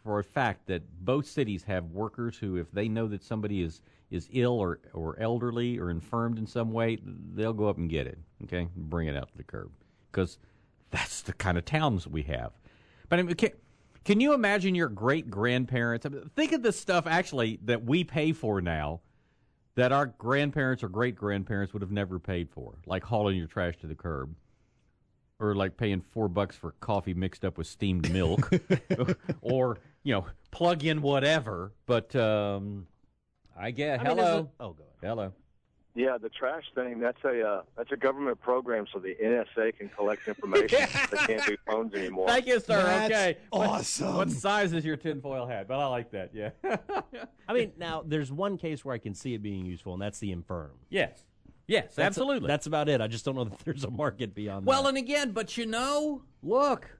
for a fact that both cities have workers who, if they know that somebody is, is ill or, or elderly or infirmed in some way, they'll go up and get it, okay, and bring it out to the curb. Because that's the kind of towns we have. But I mean, can, can you imagine your great-grandparents? I mean, think of the stuff, actually, that we pay for now that our grandparents or great-grandparents would have never paid for, like hauling your trash to the curb. Or like paying four bucks for coffee mixed up with steamed milk, or you know, plug in whatever. But um, I get I mean, hello. it- oh, go ahead. Hello. Yeah, the trash thing, that's a uh, that's a government program so the N S A can collect information. They can't do phones anymore. Thank you, sir. That's okay. What- awesome. What, size is your tinfoil hat? But I like that. Yeah. I mean, now there's one case where I can see it being useful, and that's the infirm. Yes. Yes, That's- absolutely. That's about it. I just don't know that there's a market beyond Well, that. and again, but you know, look.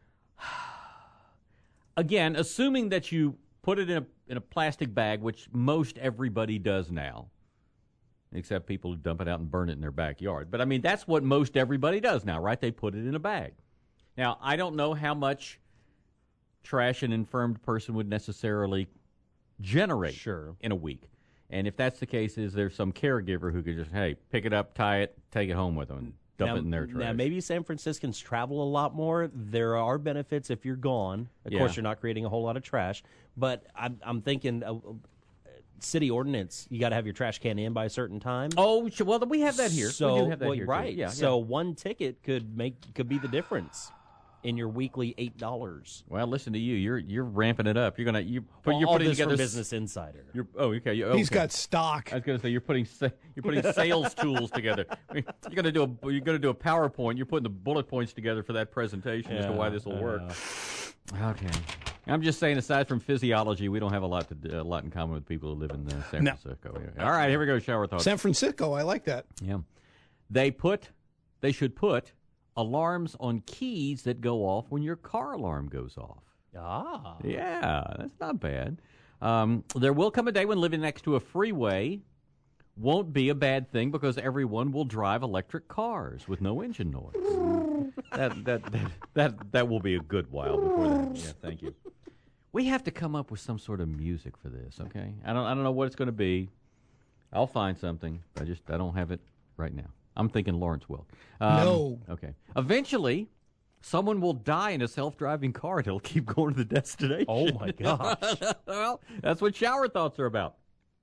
Again, assuming that you put it in a in a plastic bag, which most everybody does now, except people who dump it out and burn it in their backyard. But I mean, that's what most everybody does now, right? They put it in a bag. Now, I don't know how much trash an infirmed person would necessarily generate sure. in a week. And if that's the case, is there some caregiver who could just, hey, pick it up, tie it, take it home with them, and dump now, it in their trash? Now, maybe San Franciscans travel a lot more. There are benefits if you're gone. Of Yeah. course, you're not creating a whole lot of trash. But I'm, I'm thinking, uh, uh, city ordinance, you got to have your trash can in by a certain time. Oh, sure. Well, we have that here. So, we do have that well, here, too. right. Yeah, so yeah. one ticket could make could be the difference in your weekly eight dollars. Well, listen to you. You're you're ramping it up. You're gonna you put Well, you're all putting this from together Business Insider. You're, oh, okay. You, okay. He's got stock. I was gonna say you're putting sa- you're putting sales tools together. I mean, you're gonna do a you're gonna do a PowerPoint. You're putting the bullet points together for that presentation as to why this will Yeah, work. yeah. Okay. I'm just saying, aside from physiology, we don't have a lot to do, a lot in common with people who live in uh, San No. Francisco. All right, here we go. Shower thoughts. San Francisco, I like that. Yeah. They put, they should put alarms on keys that go off when your car alarm goes off. Ah. Yeah, that's not bad. Um, there will come a day when living next to a freeway won't be a bad thing because everyone will drive electric cars with no engine noise. that, that, that, that, that will be a good while before that. Yeah, thank you. We have to come up with some sort of music for this, okay? I don't, I don't know what it's going to be. I'll find something. I just, I don't have it right now. I'm thinking Lawrence Welk. Um, No. Okay. Eventually, someone will die in a self-driving car and it'll keep going to the destination. Oh, my gosh. Well, that's what shower thoughts are about.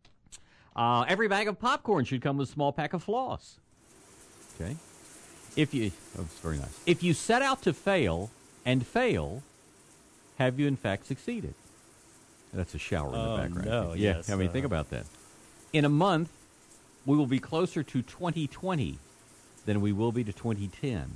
Uh, every bag of popcorn should come with a small pack of floss. Okay. If you, oh, it's very nice. If you set out to fail and fail, have you in fact succeeded? That's a shower in Oh, the background. no, yeah. yes, I mean, uh, think about that. In a month, we will be closer to twenty twenty than we will be to twenty ten.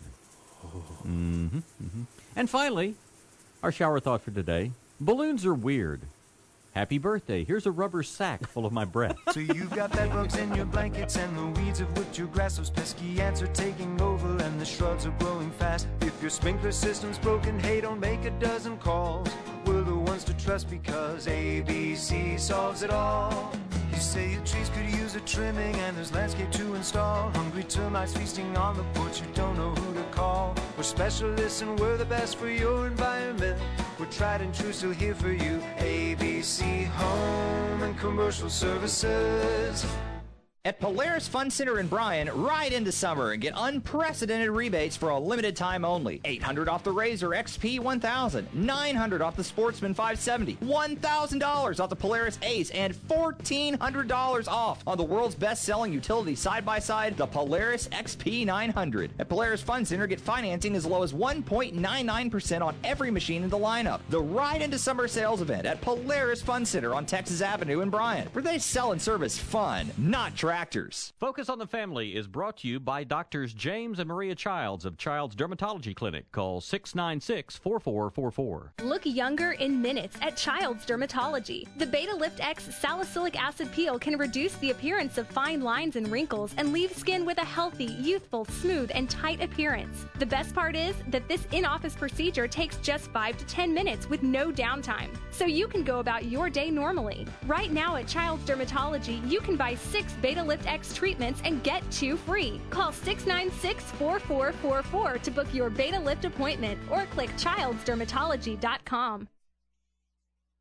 Mm-hmm, mm-hmm. And finally, our shower thought for today: balloons are weird. Happy birthday. Here's a rubber sack full of my breath. So you've got bed bugs in your blankets and the weeds have whipped your grass. Those pesky ants are taking over and the shrubs are growing fast. If your sprinkler system's broken, hey, don't make a dozen calls. We're the ones to trust because A B C solves it all. You say your trees could use a trimming and there's landscape to install. Hungry termites feasting on the porch, you don't know who to call. We're specialists and we're the best for your environment. We're tried and true, still here for you. A B C Home and Commercial Services. At Polaris Fun Center in Bryan, ride into summer and get unprecedented rebates for a limited time only. eight hundred dollars off the Razor X P one thousand, nine hundred dollars off the Sportsman five seventy, one thousand dollars off the Polaris Ace, and fourteen hundred dollars off on the world's best-selling utility side-by-side, the Polaris X P nine hundred. At Polaris Fun Center, get financing as low as one point nine nine percent on every machine in the lineup. The Ride into Summer sales event at Polaris Fun Center on Texas Avenue in Bryan, where they sell and service fun, not tractors. Focus on the Family is brought to you by Doctors James and Maria Childs of Child's Dermatology Clinic. Call six nine six, four four four four. Look younger in minutes at Child's Dermatology. The Beta Lift X salicylic acid peel can reduce the appearance of fine lines and wrinkles and leave skin with a healthy, youthful, smooth, and tight appearance. The best part is that this in-office procedure takes just five to ten minutes with no downtime, so you can go about your day normally. Right now at Child's Dermatology, you can buy six Beta Lift X treatments and get two free. Call six nine six, four four four four to book your Beta Lift appointment or click childs dermatology dot com.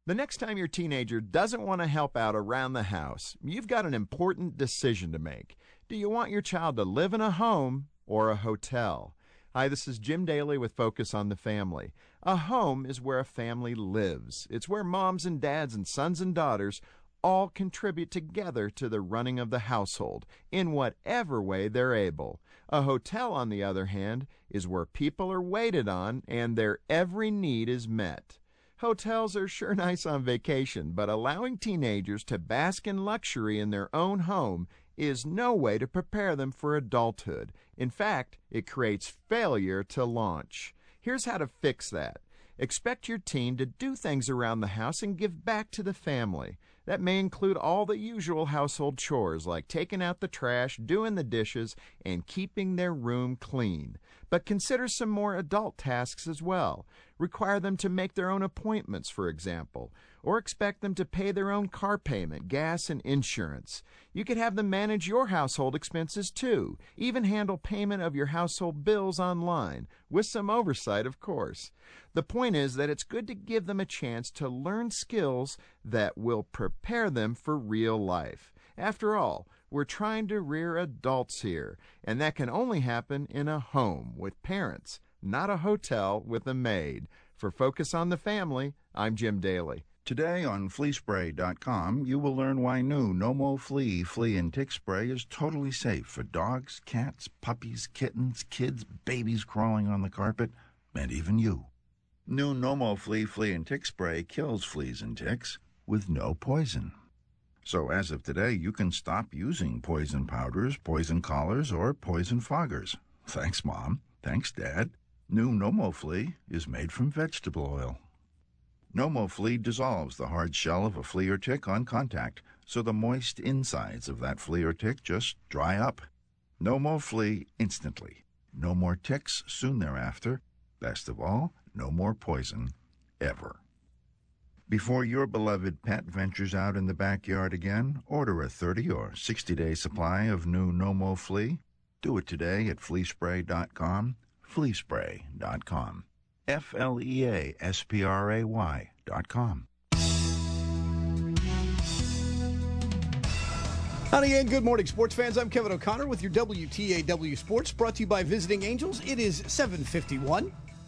The next time your teenager doesn't want to help out around the house, you've got an important decision to make. Do you want your child to live in a home or a hotel? Hi, this is Jim Daly with Focus on the Family. A home is where a family lives. It's where moms and dads and sons and daughters all contribute together to the running of the household in whatever way they're able. A hotel, on the other hand, is where people are waited on and their every need is met. Hotels are sure nice on vacation, but allowing teenagers to bask in luxury in their own home is no way to prepare them for adulthood. In fact, it creates failure to launch. Here's how to fix that. Expect your teen to do things around the house and give back to the family. That may include all the usual household chores like taking out the trash, doing the dishes, and keeping their room clean. But consider some more adult tasks as well. Require them to make their own appointments, for example, or expect them to pay their own car payment, gas, and insurance. You could have them manage your household expenses too, even handle payment of your household bills online, with some oversight, of course. The point is that it's good to give them a chance to learn skills that will prepare them for real life. After all, we're trying to rear adults here, and that can only happen in a home with parents, not a hotel with a maid. For Focus on the Family, I'm Jim Daly. Today on flea spray dot com, you will learn why new Nomo Flea Flea and Tick Spray is totally safe for dogs, cats, puppies, kittens, kids, babies crawling on the carpet, and even you. New Nomo Flea Flea and Tick Spray kills fleas and ticks with no poison. So as of today, you can stop using poison powders, poison collars, or poison foggers. Thanks, Mom. Thanks, Dad. New Nomo Flea is made from vegetable oil. Nomo Flea dissolves the hard shell of a flea or tick on contact, so the moist insides of that flea or tick just dry up. Nomo Flea instantly. No more ticks soon thereafter. Best of all, no more poison ever. Before your beloved pet ventures out in the backyard again, order a thirty or sixty-day supply of new Nomo Flea. Do it today at flea spray dot com, flea spray dot com. F L E A S P R A Y dot com. Howdy and good morning, sports fans. I'm Kevin O'Connor with your W T A W Sports, brought to you by Visiting Angels. It is seven fifty-one.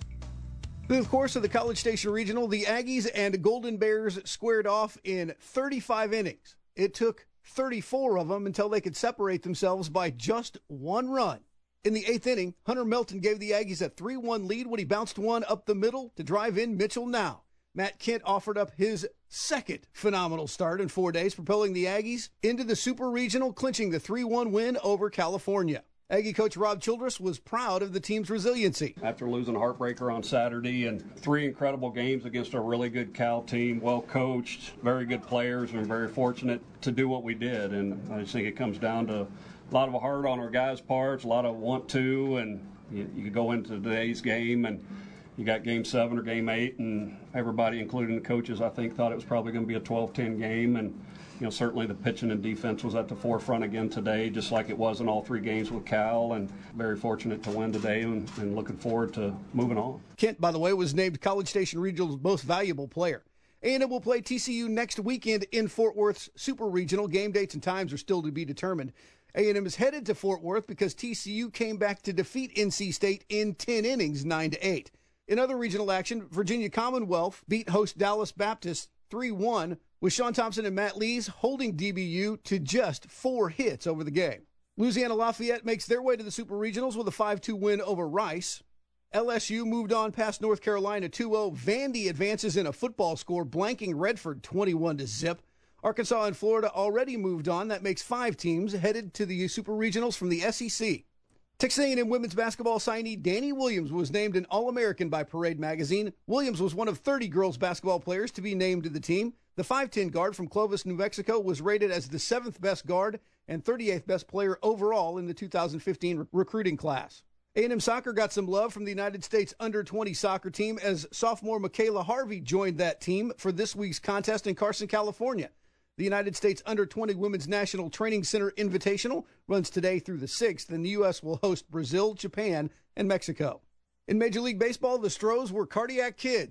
Through the course of the College Station Regional, the Aggies and Golden Bears squared off in thirty-five innings. It took thirty-four of them until they could separate themselves by just one run. In the eighth inning, Hunter Melton gave the Aggies a three one lead when he bounced one up the middle to drive in Mitchell Now. Matt Kent offered up his second phenomenal start in four days, propelling the Aggies into the Super Regional, clinching the three one win over California. Aggie coach Rob Childress was proud of the team's resiliency. After losing a heartbreaker on Saturday and three incredible games against a really good Cal team, well coached, very good players, we were very fortunate to do what we did. And I just think it comes down to a lot of a heart on our guys' parts, a lot of want to, and you, you go into today's game and you got game seven or game eight, and everybody, including the coaches, I think thought it was probably going to be a twelve ten game. And you know, certainly the pitching and defense was at the forefront again today, just like it was in all three games with Cal, and very fortunate to win today and, and looking forward to moving on. Kent, by the way, was named College Station Regional's most valuable player. A and M will play T C U next weekend in Fort Worth's Super Regional. Game dates and times are still to be determined. A and M is headed to Fort Worth because T C U came back to defeat N C State in ten innings, nine to eight. In other regional action, Virginia Commonwealth beat host Dallas Baptist three one, with Sean Thompson and Matt Lees holding D B U to just four hits over the game. Louisiana Lafayette makes their way to the Super Regionals with a five two win over Rice. L S U moved on past North Carolina two oh. Vandy advances in a football score, blanking Redford twenty-one to zip. Arkansas and Florida already moved on. That makes five teams headed to the Super Regionals from the S E C. Texas A and M women's basketball signee Danny Williams was named an All-American by Parade magazine. Williams was one of thirty girls basketball players to be named to the team. The five ten guard from Clovis, New Mexico, was rated as the seventh best guard and thirty-eighth best player overall in the two thousand fifteen re- recruiting class. A and M soccer got some love from the United States under twenty soccer team as sophomore Michaela Harvey joined that team for this week's contest in Carson, California. The United States under twenty Women's National Training Center Invitational runs today through the sixth, and the U S will host Brazil, Japan, and Mexico. In Major League Baseball, the Stros were cardiac kids.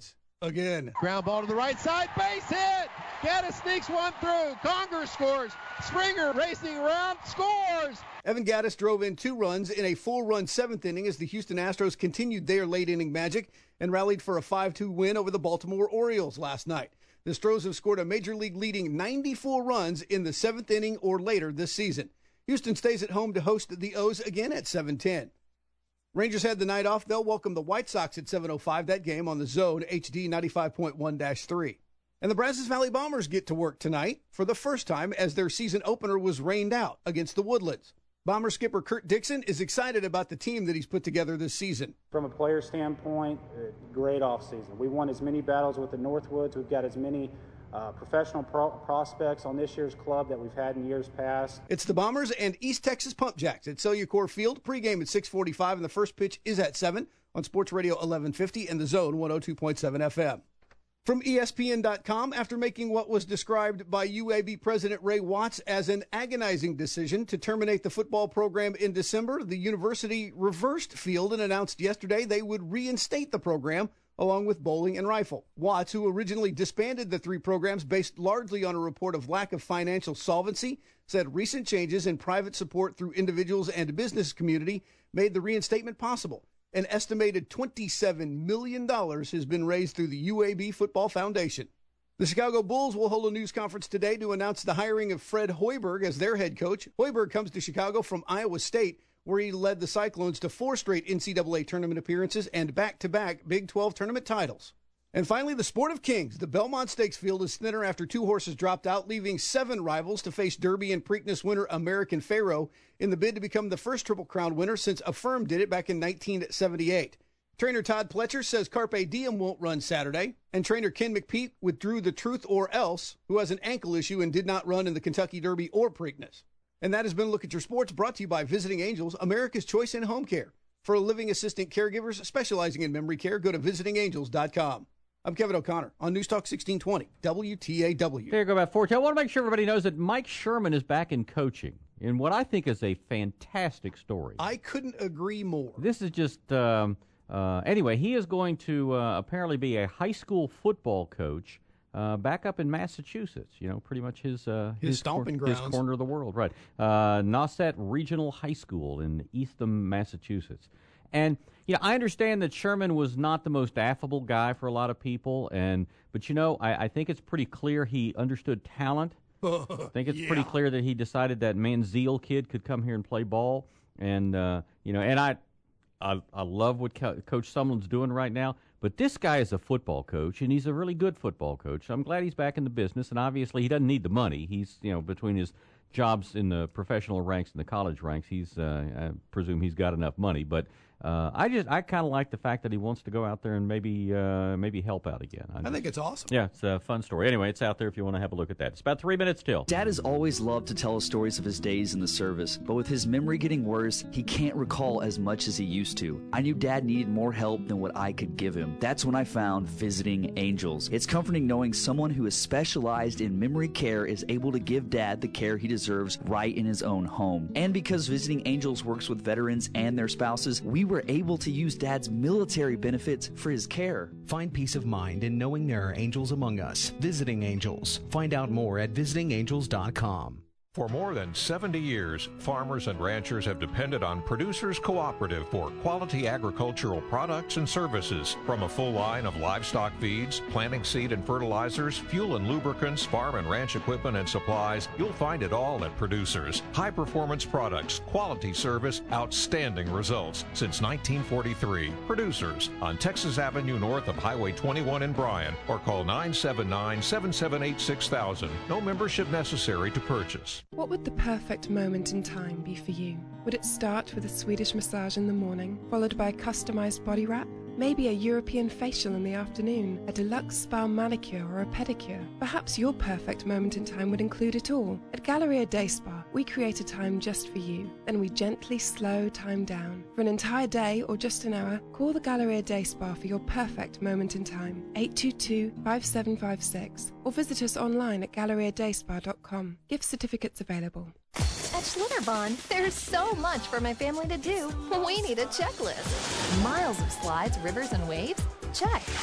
again. Ground ball to the right side, base hit! Gaddis sneaks one through. Conger scores. Springer racing around, scores! Evan Gaddis drove in two runs in a four-run seventh inning as the Houston Astros continued their late-inning magic and rallied for a five two win over the Baltimore Orioles last night. The Astros have scored a Major League leading ninety-four runs in the seventh inning or later this season. Houston stays at home to host the O's again at seven ten. Rangers had the night off. They'll welcome the White Sox at seven oh five. That game on the Zone H D ninety-five point one dash three. And the Brazos Valley Bombers get to work tonight for the first time as their season opener was rained out against the Woodlands. Bomber skipper Kurt Dixon is excited about the team that he's put together this season. From a player standpoint, uh, great offseason. We won as many battles with the Northwoods. We've got as many uh, professional pro- prospects on this year's club that we've had in years past. It's the Bombers and East Texas Pump Jacks at Cellucor Field. Pregame at six forty-five, and the first pitch is at seven on Sports Radio eleven fifty and the Zone one oh two point seven F M. From E S P N dot com, after making what was described by U A B President Ray Watts as an agonizing decision to terminate the football program in December, the university reversed field and announced yesterday they would reinstate the program along with bowling and rifle. Watts, who originally disbanded the three programs based largely on a report of lack of financial solvency, said recent changes in private support through individuals and business community made the reinstatement possible. An estimated twenty-seven million dollars has been raised through the U A B Football Foundation. The Chicago Bulls will hold a news conference today to announce the hiring of Fred Hoiberg as their head coach. Hoiberg comes to Chicago from Iowa State, where he led the Cyclones to four straight N C double A tournament appearances and back-to-back Big twelve tournament titles. And finally, the Sport of Kings. The Belmont Stakes field is thinner after two horses dropped out, leaving seven rivals to face Derby and Preakness winner American Pharoah in the bid to become the first Triple Crown winner since Affirm did it back in nineteen seventy-eight. Trainer Todd Pletcher says Carpe Diem won't run Saturday, and trainer Ken McPeak withdrew the Truth or Else, who has an ankle issue and did not run in the Kentucky Derby or Preakness. And that has been Look at Your Sports, brought to you by Visiting Angels, America's choice in home care. For living assistant caregivers specializing in memory care, go to visiting angels dot com. I'm Kevin O'Connor on News Talk sixteen twenty, W T A W. Here you go about four. I want to make sure everybody knows that Mike Sherman is back in coaching in what I think is a fantastic story. I couldn't agree more. This is just, um, uh, anyway, he is going to uh, apparently be a high school football coach uh, back up in Massachusetts. You know, pretty much his uh, his, his stomping cor- grounds. His corner of the world, right. Uh, Nauset Regional High School in Eastham, Massachusetts. And, you know, I understand that Sherman was not the most affable guy for a lot of people, and but, you know, I, I think it's pretty clear he understood talent. I think it's yeah. pretty clear that he decided that Manziel kid could come here and play ball. And, uh, you know, and I I, I love what Co- Coach Sumlin's doing right now, but this guy is a football coach, and he's a really good football coach. I'm glad he's back in the business, and obviously he doesn't need the money. He's, you know, between his jobs in the professional ranks and the college ranks, he's, uh, I presume he's got enough money, but Uh, I just I kind of like the fact that he wants to go out there and maybe uh, maybe help out again. I, I just, think it's awesome. Yeah, it's a fun story. Anyway, it's out there if you want to have a look at that. It's about three minutes till. Dad has always loved to tell us stories of his days in the service, but with his memory getting worse, he can't recall as much as he used to. I knew Dad needed more help than what I could give him. That's when I found Visiting Angels. It's comforting knowing someone who is specialized in memory care is able to give Dad the care he deserves right in his own home. And because Visiting Angels works with veterans and their spouses, we were able to use Dad's military benefits for his care. Find peace of mind in knowing there are angels among us. Visiting Angels. Find out more at visiting angels dot com. For more than seventy years, farmers and ranchers have depended on Producers Cooperative for quality agricultural products and services. From a full line of livestock feeds, planting seed and fertilizers, fuel and lubricants, farm and ranch equipment and supplies, you'll find it all at Producers. High-performance products, quality service, outstanding results. Since nineteen forty-three, Producers on Texas Avenue north of Highway twenty-one in Bryan, or call nine seven nine, seven seven eight, six thousand. No membership necessary to purchase. What would the perfect moment in time be for you? Would it start with a Swedish massage in the morning, followed by a customized body wrap? Maybe a European facial in the afternoon, a deluxe spa manicure or a pedicure. Perhaps your perfect moment in time would include it all. At Galleria Day Spa, we create a time just for you. Then we gently slow time down. For an entire day or just an hour, call the Galleria Day Spa for your perfect moment in time. eight two two, five seven five six or visit us online at galleria day spa dot com. Gift certificates available. At Schlitterbahn, there's so much for my family to do. We need a checklist. Miles of slides, rivers, and waves? Check.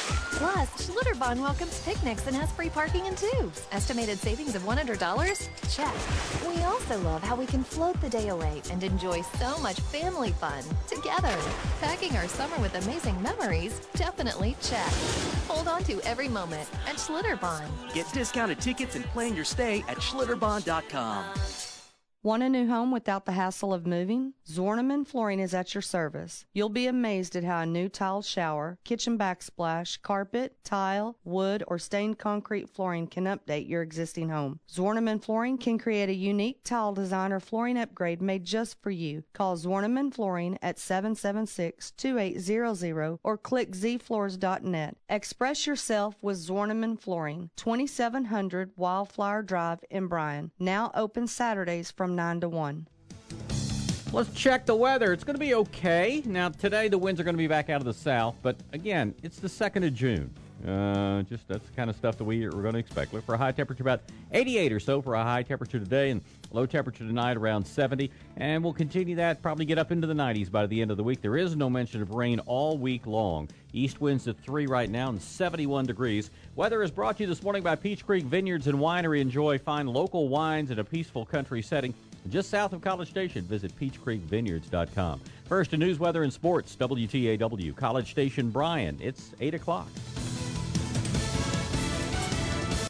Plus, Schlitterbahn welcomes picnics and has free parking and tubes. Estimated savings of one hundred dollars? Check. We also love how we can float the day away and enjoy so much family fun together. Packing our summer with amazing memories? Definitely check. Hold on to every moment at Schlitterbahn. Get discounted tickets and plan your stay at Schlitterbahn dot com. Want a new home without the hassle of moving? Zorneman Flooring is at your service. You'll be amazed at how a new tiled shower, kitchen backsplash, carpet, tile, wood, or stained concrete flooring can update your existing home. Zorneman Flooring can create a unique tile design or flooring upgrade made just for you. Call Zorneman Flooring at seven seven six, two eight zero zero or click z floors dot net. Express yourself with Zorneman Flooring, twenty-seven hundred Wildflower Drive in Bryan. Now open Saturdays from nine to one. Let's check the weather. It's going to be okay. Now, today the winds are going to be back out of the south, but again, it's the second of June. Uh, just that's the kind of stuff that we are going to expect. Look for a high temperature about eighty-eight or so for a high temperature today, and low temperature tonight around seventy. And we'll continue that, probably get up into the nineties by the end of the week. There is no mention of rain all week long. East winds at three right now and seventy-one degrees. Weather is brought to you this morning by Peach Creek Vineyards and Winery. Enjoy fine local wines in a peaceful country setting just south of College Station. Visit peach creek vineyards dot com. First to news, weather, and sports, W T A W, College Station, Bryan. It's eight o'clock.